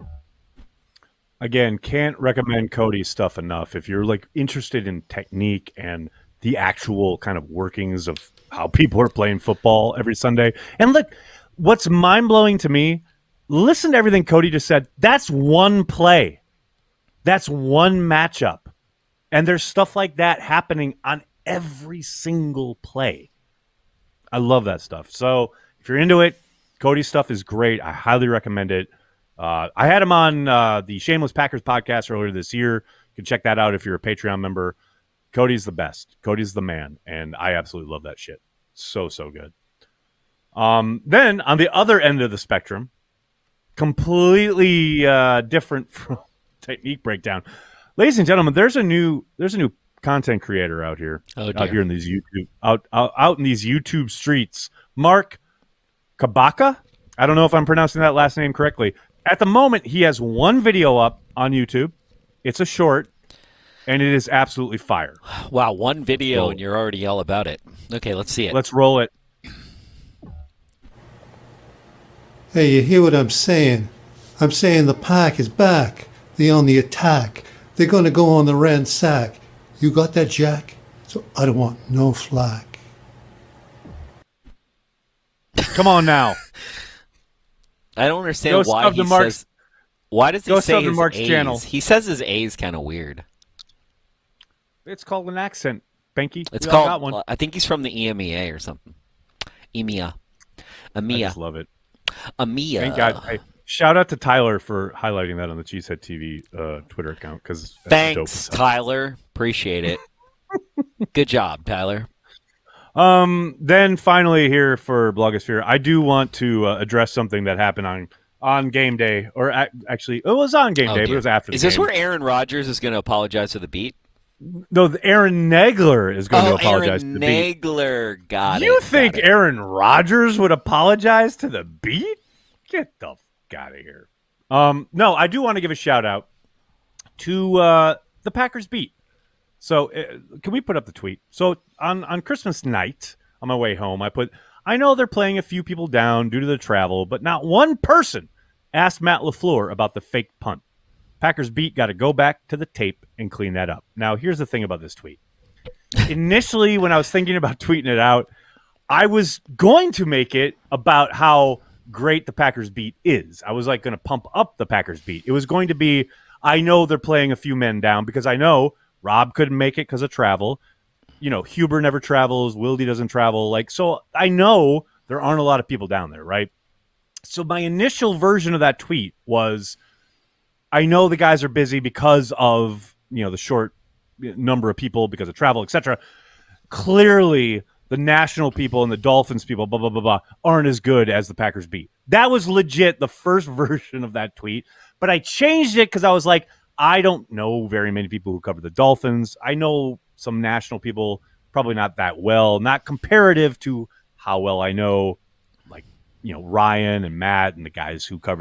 Again, can't recommend Cody's stuff enough. If you're like interested in technique and the actual kind of workings of how people are playing football every Sunday. And look, what's mind-blowing to me, listen to everything Cody just said. That's one play. That's one matchup. And there's stuff like that happening on every single play. I love that stuff. So if you're into it, Cody's stuff is great. I highly recommend it. I had him on the Shameless Packers podcast earlier this year. You can check that out if you're a Patreon member. Cody's the best. Cody's the man, and I absolutely love that shit. So good. Then on the other end of the spectrum, completely different from technique breakdown. Ladies and gentlemen, there's a new content creator out here. Out here in these out in these YouTube streets. Mark Kabaka. I don't know if I'm pronouncing that last name correctly. At the moment, he has one video up on YouTube. It's a short. And it is absolutely fire. Wow, one video and you're already all about it. Okay, let's see it. Let's roll it. Hey, you hear what I'm saying? I'm saying the Pack is back. They're on the attack. They're going to go on the ransack. You got that, Jack? So I don't want no flack. Come on now. I don't understand why he says... Why does he say his A's? Channel. He says his A's kind of weird. It's called an accent, Benky. It's called. Got one. I think he's from the EMEA or something. EMEA. I just love it. EMEA. Thank God. Hey, shout out to Tyler for highlighting that on the Cheesehead TV Twitter account. Thanks, Tyler. Appreciate it. Good job, Tyler. Then finally here for Blogosphere, I do want to address something that happened on game day, or actually it was on game day, but it was after. Is this where Aaron Rodgers is going to apologize for the beat? No, Aaron Nagler is going to apologize to the beat. Nagler, got it. You think Aaron Rodgers would apologize to the beat? Get the fuck out of here. No, I do want to give a shout out to the Packers beat. So can we put up the tweet? So on Christmas night, on my way home, I know they're playing a few people down due to the travel, but not one person asked Matt LaFleur about the fake punt. Packers beat got to go back to the tape and clean that up. Now, here's the thing about this tweet. Initially, when I was thinking about tweeting it out, I was going to make it about how great the Packers beat is. I was like going to pump up the Packers beat. It was going to be, I know they're playing a few men down because I know Rob couldn't make it because of travel. You know, Huber never travels. Wildy doesn't travel. So I know there aren't a lot of people down there, right? So my initial version of that tweet was, I know the guys are busy because of, the short number of people, because of travel, etc. Clearly, the national people and the Dolphins people, blah, blah, blah, blah, aren't as good as the Packers beat. That was legit the first version of that tweet. But I changed it because I was like, I don't know very many people who cover the Dolphins. I know some national people, probably not that well, not comparative to how well I know, Ryan and Matt and the guys who cover the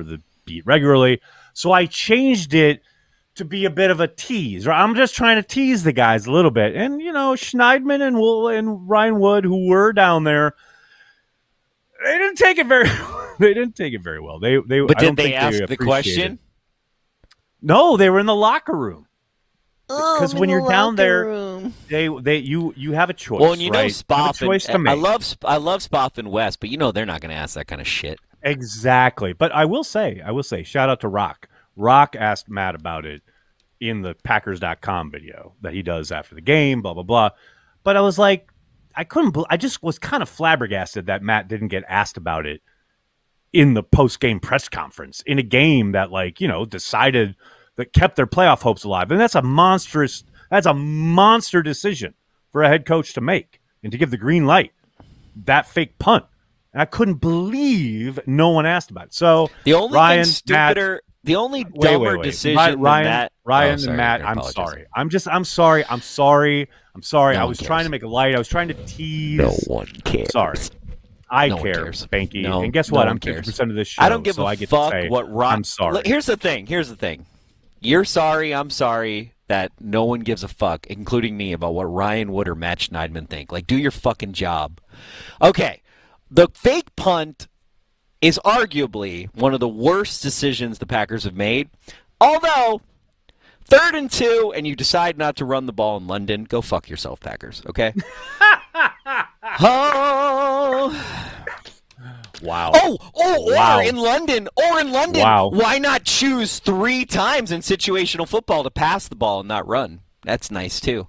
beat regularly. So I changed it to be a bit of a tease. I'm just trying to tease the guys a little bit. And, Schneidman and Ryan Wood, who were down there, they didn't take it very well. But did they ask the question? No, they were in the locker room. Because when you're down there, you have a choice. Well, and right? Spoff, choice to make. I love Spoff and West, but they're not going to ask that kind of shit. Exactly. But I will say, shout out to Rock. Rock asked Matt about it in the Packers.com video that he does after the game, blah, blah, blah. But I was like, I just was kind of flabbergasted that Matt didn't get asked about it in the post-game press conference in a game that, decided that kept their playoff hopes alive. And that's a monster decision for a head coach to make and to give the green light. That fake punt. And I couldn't believe no one asked about it. So the only Ryan, thing stupider, Matt, the only dumber decision Ryan, than that. Ryan and Matt, I'm sorry. I'm sorry. I was trying to make a light. I was trying to tease. No one cares. Sorry. I no care, Spanky. No, and guess what? No I'm 50% of this show. I don't give a fuck say, what Ryan. I'm sorry. Here's the thing. You're sorry. I'm sorry that no one gives a fuck, including me, about what Ryan Wood or Matt Schneidman think. Do your fucking job. Okay. The fake punt is arguably one of the worst decisions the Packers have made. Although, 3rd and 2, and you decide not to run the ball in London, go fuck yourself, Packers, okay? Oh. Wow. Wow. Or in London. Wow. Why not choose 3 times in situational football to pass the ball and not run? That's nice, too.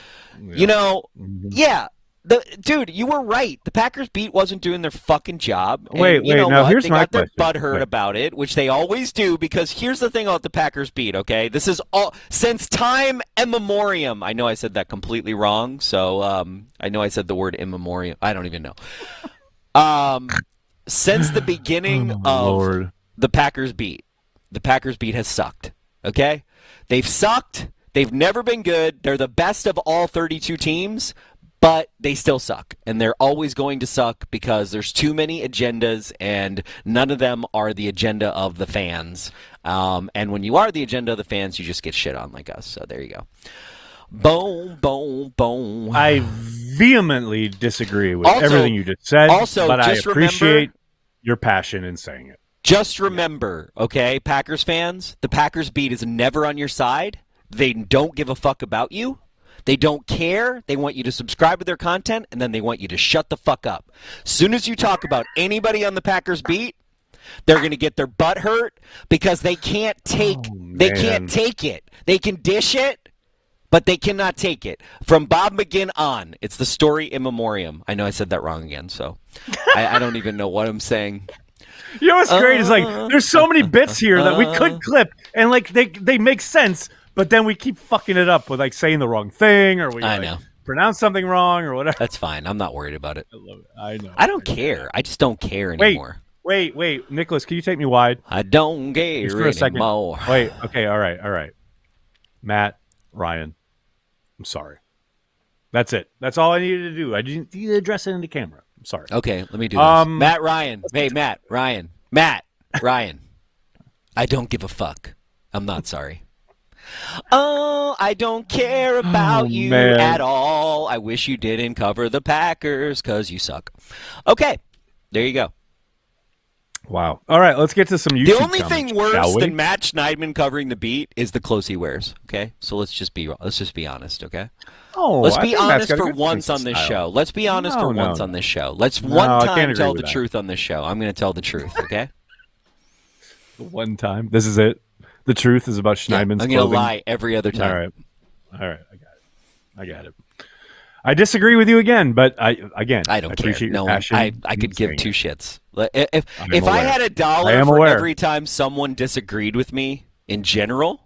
Yeah. Dude, you were right. The Packers beat wasn't doing their fucking job. And wait. Now here's my question. They got their butt hurt about it, which they always do. Because here's the thing about the Packers beat. Okay, this is all since time immemorium. I know I said that completely wrong. So I know I said the word immemorium. I don't even know. Since the beginning of the Packers beat has sucked. Okay, they've sucked. They've never been good. They're the best of all 32 teams. But they still suck, and they're always going to suck because there's too many agendas, and none of them are the agenda of the fans. And when you are the agenda of the fans, you just get shit on like us. So there you go. Boom, boom, boom. I vehemently disagree with everything you just said, but I appreciate your passion in saying it. Just remember, okay, Packers fans, the Packers beat is never on your side. They don't give a fuck about you. They don't care. They want you to subscribe to their content, and then they want you to shut the fuck up. As soon as you talk about anybody on the Packers beat, they're going to get their butt hurt because they can't take it. They can dish it, but they cannot take it. From Bob McGinn on, it's the story in memoriam. I know I said that wrong again, so I don't even know what I'm saying. You know what's great is there's so many bits here that we could clip, and they make sense. But then we keep fucking it up with saying the wrong thing, or we pronounce something wrong, or whatever. That's fine. I'm not worried about it. I love it. I know. I don't care. I just don't care anymore. Wait, Nicholas, can you take me wide? I don't care just for a second. Anymore. Wait. Okay. All right. Matt, Ryan, I'm sorry. That's it. That's all I needed to do. I didn't need to address it in the camera. I'm sorry. Okay, let me do this. Matt Ryan. Hey, Matt Ryan. I don't give a fuck. I'm not sorry. Oh, I don't care about you at all. I wish you didn't cover the Packers because you suck. Okay, there you go. Wow. All right, let's get to some YouTube The only comments, thing worse than Matt Schneidman covering the beat is the clothes he wears. Okay, so let's just be honest. Okay. Oh, let's be honest for once on this show. Let's be honest for once on this show. Let's one time tell the truth on this show. I'm going to tell the truth. Okay. One time. This is it. The truth is about Schneidman's I'm going to lie every other time. All right. I got it. I disagree with you again, but I don't appreciate care. Your passion. I could give two shits. If I had $1 for every time someone disagreed with me in general,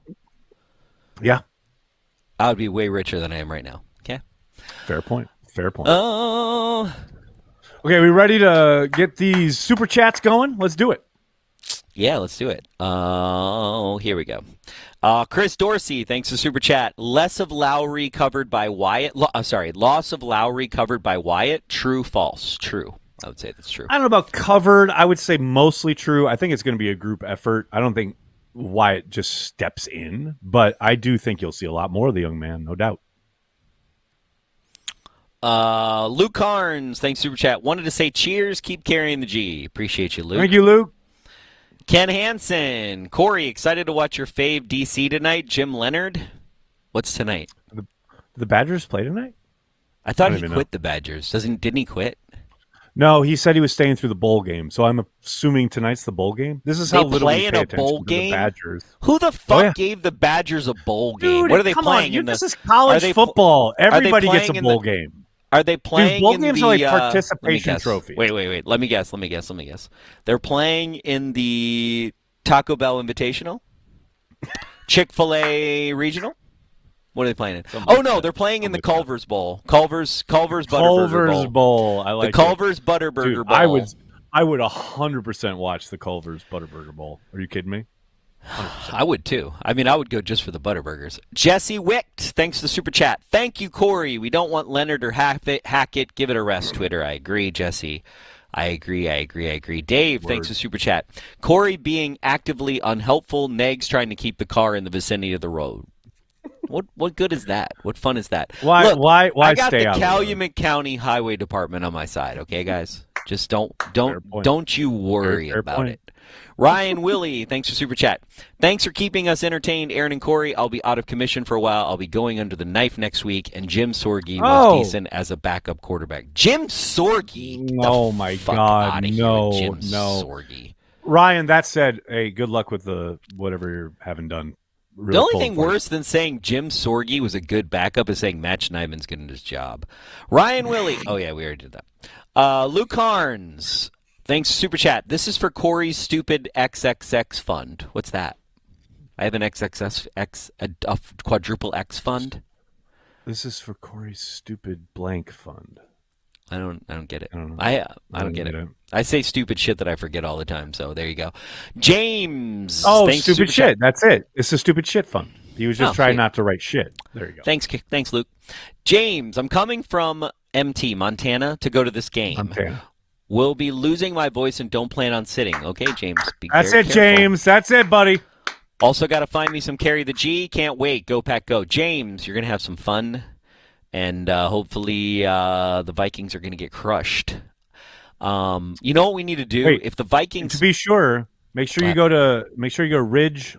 I would be way richer than I am right now. Okay. Fair point. Oh. Okay, we ready to get these super chats going? Let's do it. Yeah, let's do it. Oh, here we go. Chris Dorsey, thanks for super chat. Loss of Lowry covered by Wyatt. Loss of Lowry covered by Wyatt. True, false? True. I would say that's true. I don't know about covered. I would say mostly true. I think it's going to be a group effort. I don't think Wyatt just steps in, but I do think you'll see a lot more of the young man, no doubt. Luke Carnes, thanks Super Chat. Wanted to say cheers, keep carrying the G. Appreciate you, Luke. Thank you, Luke. Ken Hansen, Corey, excited to watch your fave DC tonight. Jim Leonard, what's tonight? The Badgers play tonight? I thought he quit the Badgers. Didn't he quit? No, he said he was staying through the bowl game. So I'm assuming tonight's the bowl game. This is how little we pay attention to the Badgers. Who the fuck gave the Badgers a bowl game? Dude, what are they come playing? On, this is college football. Everybody gets a bowl game. Are they playing? Bowl games are like participation trophies. Wait. Let me guess. They're playing in the Taco Bell Invitational, Chick-fil-A Regional. What are they playing in? No, they're playing in the Culver's Bowl. Culver's Butterburger Bowl. I like the Culver's Butterburger Bowl. I would 100% watch the Culver's Butterburger Bowl. Are you kidding me? 100%. I would too. I mean, I would go just for the Butterburgers. Jesse Wicht, thanks for the super chat. Thank you, Corey. We don't want Leonard or Hackett. Give it a rest, Twitter. I agree, Jesse. I agree. Dave, thanks for super chat. Corey being actively unhelpful. Negs trying to keep the car in the vicinity of the road. What good is that? What fun is that? Why? Look, why I got stay the out Calumet County Highway Department on my side. Okay, guys, just don't you worry about it. Ryan Willie, thanks for super chat. Thanks for keeping us entertained, Aaron and Corey. I'll be out of commission for a while. I'll be going under the knife next week, and Jim Sorgi was decent as a backup quarterback. Jim Sorgi? Oh my God, no. Sorgi. Ryan, that said, hey, good luck with whatever you're having done. Really the only thing worse than saying Jim Sorgi was a good backup is saying Matt Schneidman's getting his job. Ryan Willie. Oh, yeah, we already did that. Luke Carnes. Thanks, Super Chat. This is for Corey's stupid XXX fund. What's that? I have an a quadruple X fund. This is for Corey's stupid blank fund. I don't get it. I don't know. I don't get it. I say stupid shit that I forget all the time, so there you go. James. Oh, stupid shit. That's it. It's a stupid shit fund. He was just trying not to write shit. There you go. Thanks, Luke. James, I'm coming from MT, Montana, to go to this game. Montana. Will be losing my voice and don't plan on sitting. Okay, James. That's it, careful. James. That's it, buddy. Also got to find me some Carry the G. Can't wait. Go Pack Go. James, you're going to have some fun. And hopefully the Vikings are going to get crushed. You know what we need to do? Wait, if the Vikings, to be sure, make sure you go to Ridgeview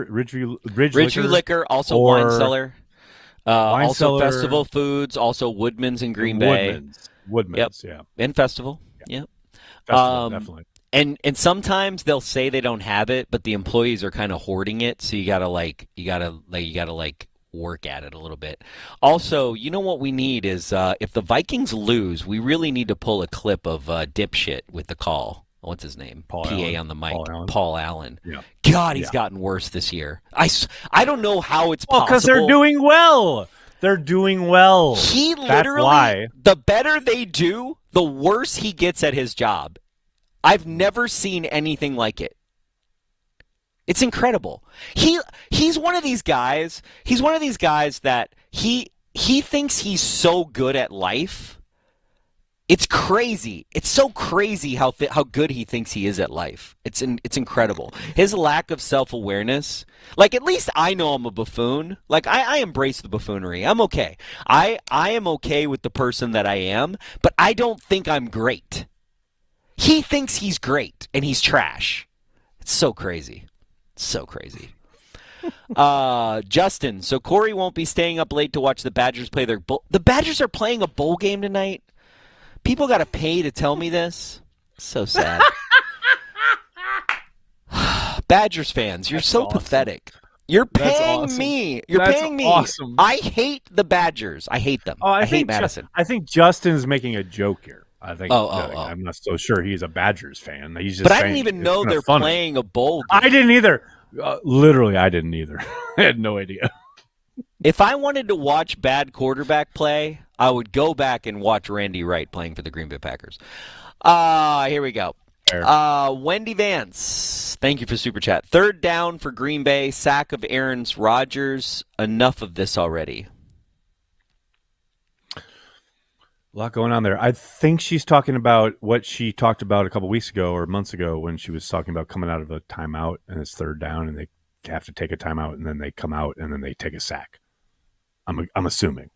Liquor, also Wine Cellar, also Cellar, Festival Foods, also Woodman's in Green Bay. Woodman's, yeah, and Festival, yeah. Festival, definitely. And sometimes they'll say they don't have it, but the employees are kind of hoarding it, so you gotta work at it a little bit. Also, you know what we need is if the Vikings lose, we really need to pull a clip of Dipshit with the call. What's his name? Paul PA Allen. on the mic. Paul Allen. Yeah. God, he's gotten worse this year. I don't know how it's possible. Because they're doing well. They're doing well. He literally, the better they do, the worse he gets at his job. I've never seen anything like it. It's incredible. He's one of these guys. He's one of these guys that he thinks he's so good at life. It's crazy. It's so crazy how good he thinks he is at life. It's incredible. His lack of self-awareness. Like, at least I know I'm a buffoon. Like, I embrace the buffoonery. I'm okay. I am okay with the person that I am, but I don't think I'm great. He thinks he's great, and he's trash. It's so crazy. So crazy. Justin, so Corey won't be staying up late to watch the Badgers play their bowl. The Badgers are playing a bowl game tonight? People got to pay to tell me this? So sad. Badgers fans, you're so pathetic. You're paying me. You're paying me. Awesome. I hate the Badgers. I hate them. I hate Madison. I think Justin's making a joke here. I think. I'm not so sure he's a Badgers fan. He's just. But I didn't even know they're playing a bowl game. I didn't either. Literally, I didn't either. I had no idea. If I wanted to watch bad quarterback play, I would go back and watch Randy Wright playing for the Green Bay Packers. Here we go. Wendy Vance, thank you for Super Chat. 3rd down for Green Bay, sack of Aaron Rodgers. Enough of this already. A lot going on there. I think she's talking about what she talked about a couple weeks ago or months ago when she was talking about coming out of a timeout and it's third down and they have to take a timeout and then they come out and then they take a sack. I'm assuming.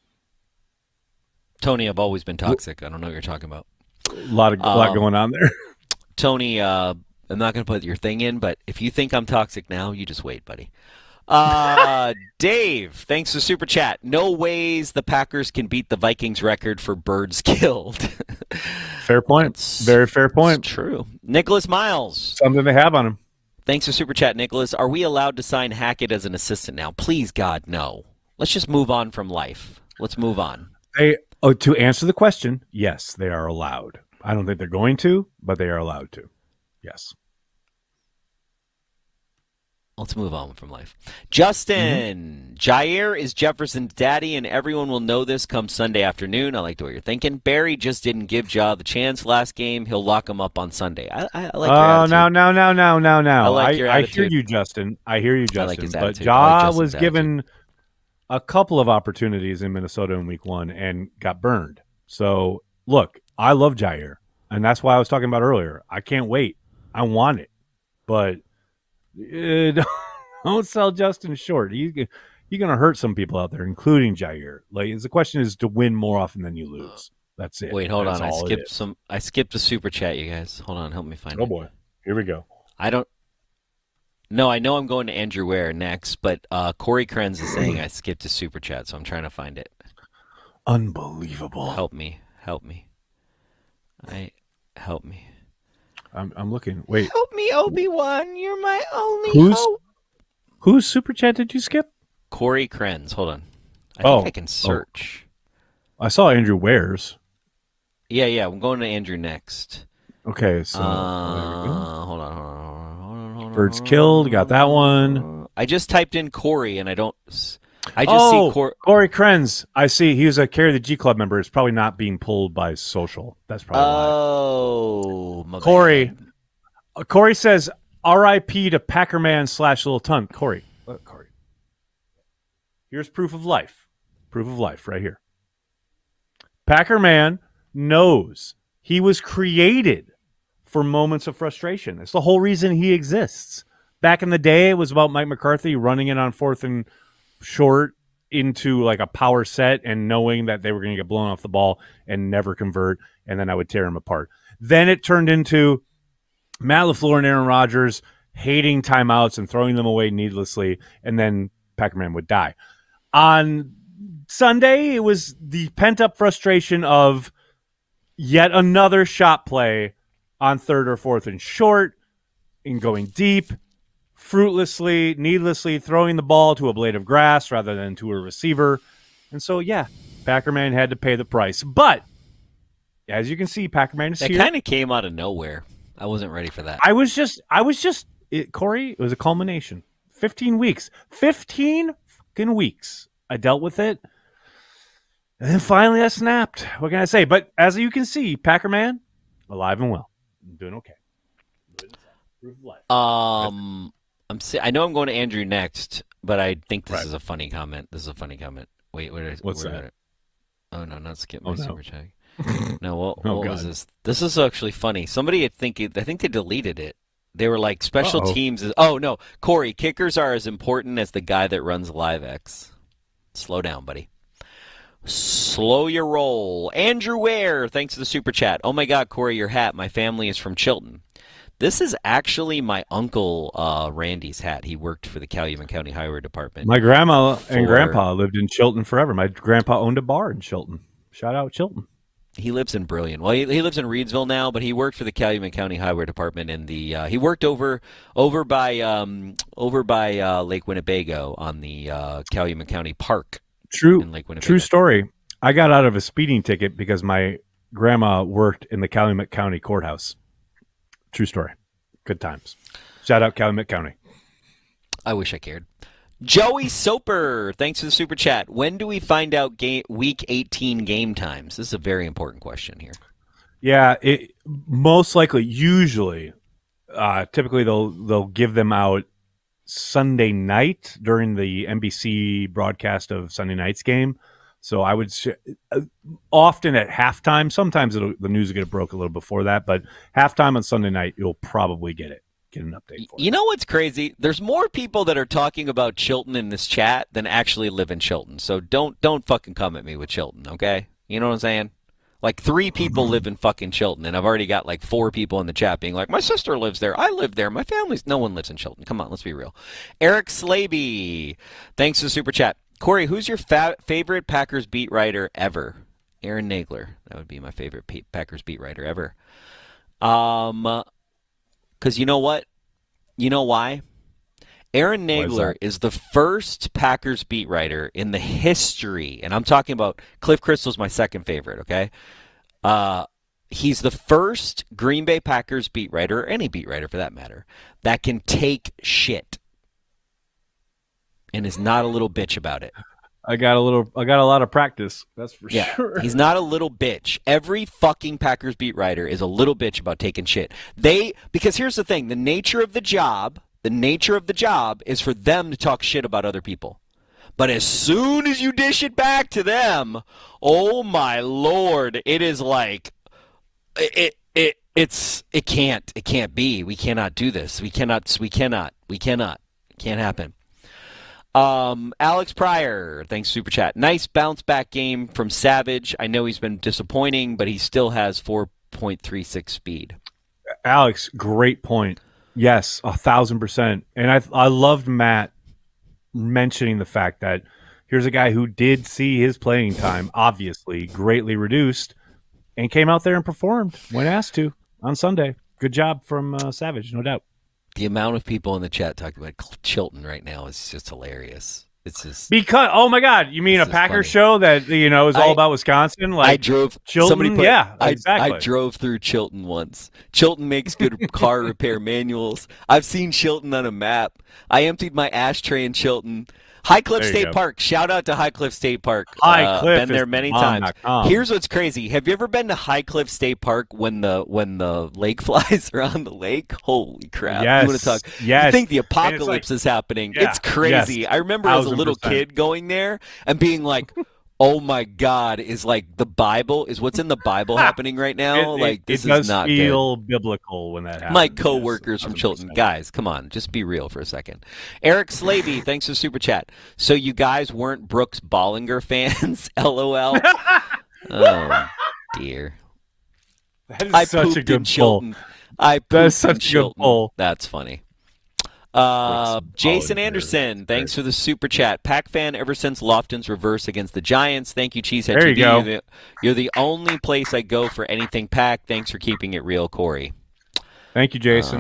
Tony, I've always been toxic. I don't know what you're talking about. A lot going on there. Tony, I'm not going to put your thing in, but if you think I'm toxic now, you just wait, buddy. Dave, thanks for super chat. No ways the Packers can beat the Vikings record for birds killed. Fair point. Very fair point. It's true. Nicholas Miles. Something they have on him. Thanks for super chat, Nicholas. Are we allowed to sign Hackett as an assistant now? Please, God, no. Let's just move on from life. Let's move on. To answer the question, yes, they are allowed. I don't think they're going to, but they are allowed to. Yes. Let's move on from life. Justin, Jair is Jefferson's daddy, and everyone will know this come Sunday afternoon. I like the way you're thinking. Barry just didn't give Ja the chance last game. He'll lock him up on Sunday. I like your attitude. No. I like your attitude. I hear you, Justin. I like his but attitude. Ja was given a couple of opportunities in Minnesota in week 1 and got burned. So, look, I love Jair, and that's why I was talking about earlier. I can't wait. I want it. But don't sell Justin short. You're going to hurt some people out there, including Jair. Like, the question is to win more often than you lose. That's it. Wait, hold on. I skipped the super chat, you guys. Hold on. Help me find it. Oh, boy. Here we go. No, I know I'm going to Andrew Ware next, but Corey Krenz is saying I skipped a super chat, so I'm trying to find it. Unbelievable. Help me. Help me. I'm looking. Wait. Help me, Obi-Wan. You're my only hope. Whose super chat did you skip? Corey Krenz. Hold on. I think I can search. I saw Andrew Ware's. Yeah. I'm going to Andrew next. Okay, so hold on. Birds killed. Got that one. I just typed in Corey, and I just see Corey Krenz. I see. He was a Carry the G Club member. It's probably not being pulled by social. That's probably why. Corey. Corey says, R.I.P. to Packerman / Little Tunt. Corey. Here's proof of life. Proof of life right here. Packerman knows he was created for moments of frustration. It's the whole reason he exists. Back in the day, it was about Mike McCarthy running it on 4th and short into like a power set and knowing that they were going to get blown off the ball and never convert, and then I would tear him apart. Then it turned into Matt LaFleur and Aaron Rodgers hating timeouts and throwing them away needlessly, and then Packerman would die. On Sunday, it was the pent-up frustration of yet another shot play on 3rd or 4th and short, and going deep, fruitlessly, needlessly throwing the ball to a blade of grass rather than to a receiver. And so, yeah, Packerman had to pay the price. But, as you can see, Packerman is here. It kind of came out of nowhere. I wasn't ready for that. Corey, it was a culmination. 15 weeks. 15 fucking weeks. I dealt with it. And then finally I snapped. What can I say? But as you can see, Packerman, alive and well. I'm doing okay. I know I'm going to Andrew next, but I think this is a funny comment. Wait, what's that? Oh no, not skip my super chat. No, what was this? This is actually funny. Somebody I think they deleted it. They were like special teams. Oh no, Corey, kickers are as important as the guy that runs LiveX. Slow down, buddy. Slow your roll. Andrew Ware, thanks for the super chat. Oh my God, Corey, your hat. My family is from Chilton. This is actually my uncle Randy's hat. He worked for the Calumet County Highway Department. My grandma and grandpa lived in Chilton forever. My grandpa owned a bar in Chilton. Shout out Chilton. He lives in Brilliant. Well, he lives in Reedsville now, but he worked for the Calumet County Highway Department in the. He worked over by Lake Winnebago on the Calumet County Park. True story. I got out of a speeding ticket because my grandma worked in the Calumet County Courthouse. True story. Good times. Shout out Calumet County. I wish I cared. Joey Soper, thanks for the super chat. When do we find out Week 18 game times? This is a very important question here. Yeah, most likely, usually, typically they'll give them out Sunday night during the NBC broadcast of Sunday night's game. So I would often at halftime, sometimes the news will get broke a little before that, but halftime on Sunday night, you'll probably get an update for it. You know what's crazy? There's more people that are talking about Chilton in this chat than actually live in Chilton. So don't fucking come at me with Chilton, okay? You know what I'm saying? Like 3 people live in fucking Chilton, and I've already got like 4 people in the chat being like, my sister lives there, I live there, my family's... No one lives in Chilton. Come on, let's be real. Eric Slaby, thanks for the super chat. Corey, who's your favorite Packers beat writer ever? Aaron Nagler. That would be my favorite Packers beat writer ever. Because you know what? You know why? Aaron Nagler is the first Packers beat writer in the history, and I'm talking about Cliff Crystal's my second favorite, okay? He's the first Green Bay Packers beat writer, or any beat writer for that matter, that can take shit and is not a little bitch about it. I got a lot of practice. That's for sure. He's not a little bitch. Every fucking Packers beat writer is a little bitch about taking shit. Because here's the thing, the nature of the job is for them to talk shit about other people. But as soon as you dish it back to them, oh my Lord, it is like it can't be. We cannot do this. We cannot. It can't happen. Alex Pryor, thanks super chat. Nice bounce back game from Savage. I know he's been disappointing, but he still has 4.36 speed. Alex, great point. Yes, 1,000%. And I loved Matt mentioning the fact that here's a guy who did see his playing time, obviously greatly reduced, and came out there and performed when asked to on Sunday. Good job from Savage, no doubt. The amount of people in the chat talking about Chilton right now is just hilarious. It's just because, oh my God, you mean a Packers show that is all about Wisconsin? Like I drove Chilton, exactly. I drove through Chilton once. Chilton makes good car repair manuals. I've seen Chilton on a map. I emptied my ashtray in Chilton. Highcliffe State Park. Shout out to Highcliffe State Park. Highcliff been there many times. Here's what's crazy. Have you ever been to Highcliffe State Park when the lake flies are on the lake? Holy crap. Yes. You want to talk? Yes. You think the apocalypse is happening. Yeah. It's crazy. Yes. I remember as a little kid going there and being like, oh my God, is like the Bible, is what's in the Bible happening right now? This is not good. It does feel biblical when that happens. My co-workers from Chilton. Guys, come on, just be real for a second. Eric Slavey, thanks for super chat. So you guys weren't Brooks Bollinger fans? LOL. Oh, dear. That is such a good pull. That's such a good pull. That's funny. Jason Anderson, thanks for the super chat. Pack fan ever since Lofton's reverse against the Giants. Thank you, Cheesehead. There you go. You're the only place I go for anything Pack. Thanks for keeping it real, Corey. Thank you, Jason.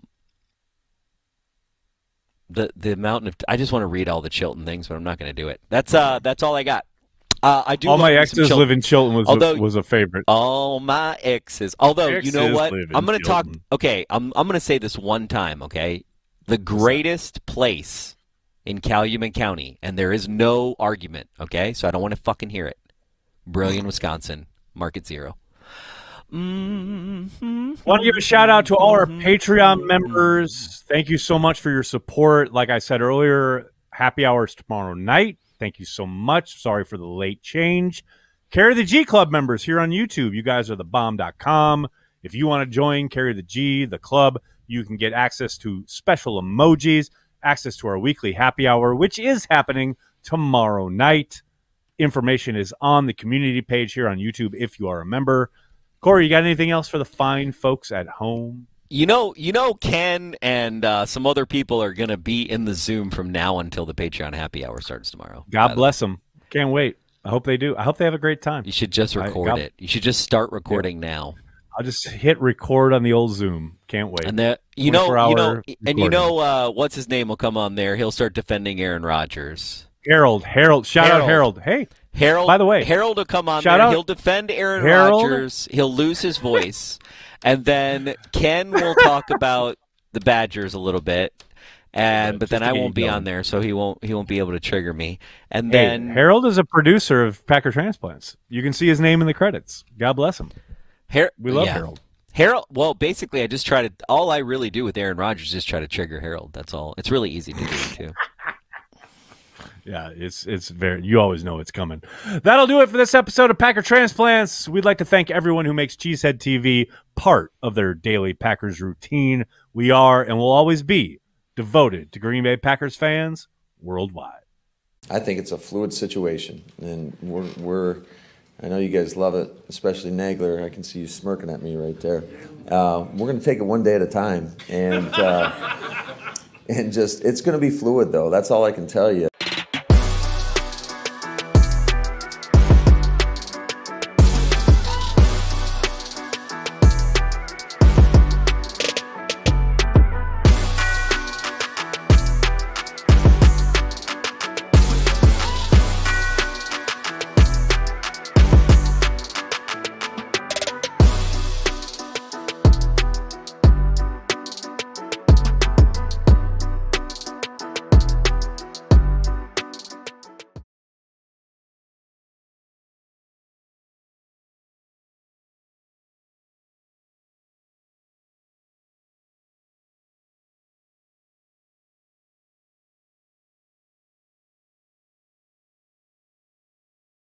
The amount of I just want to read all the Chilton things, but I'm not going to do it. That's all I got. I do. All my exes live in Chilton was a favorite. All my exes. Although you know what, I'm going to talk. Okay, I'm going to say this one time. Okay. The greatest place in Calumet County, and there is no argument, okay? So I don't want to fucking hear it. Brilliant, Wisconsin. Market zero. Want to give a shout out to all our Patreon members. Thank you so much for your support. Like I said earlier, happy hours tomorrow night. Thank you so much. Sorry for the late change. Carry the G Club members here on YouTube. You guys are thebomb.com. If you want to join Carry the G, the club, you can get access to special emojis, access to our weekly happy hour, which is happening tomorrow night. Information is on the community page here on YouTube if you are a member. Corey, you got anything else for the fine folks at home? You know, Ken and some other people are going to be in the Zoom from now until the Patreon happy hour starts tomorrow. God bless them. Can't wait. I hope they do. I hope they have a great time. You should just record it. You should just start recording now. I'll just hit record on the old Zoom. Can't wait. And what's his name will come on there. He'll start defending Aaron Rodgers. Harold. Shout out Harold. Hey, Harold. By the way, Harold will come on there. He'll defend Aaron Rodgers. He'll lose his voice, and then Ken will talk about the Badgers a little bit. But then I won't be on there, so he won't be able to trigger me. And then Harold is a producer of Packer Transplants. You can see his name in the credits. God bless him. We love Harold. Well, basically, I just try to. All I really do with Aaron Rodgers is try to trigger Harold. That's all. It's really easy to do too. Yeah, it's very. You always know it's coming. That'll do it for this episode of Packer Transplants. We'd like to thank everyone who makes Cheesehead TV part of their daily Packers routine. We are and will always be devoted to Green Bay Packers fans worldwide. I think it's a fluid situation, and we're. I know you guys love it, especially Nagler. I can see you smirking at me right there. We're going to take it one day at a time, and just it's going to be fluid, though. That's all I can tell you.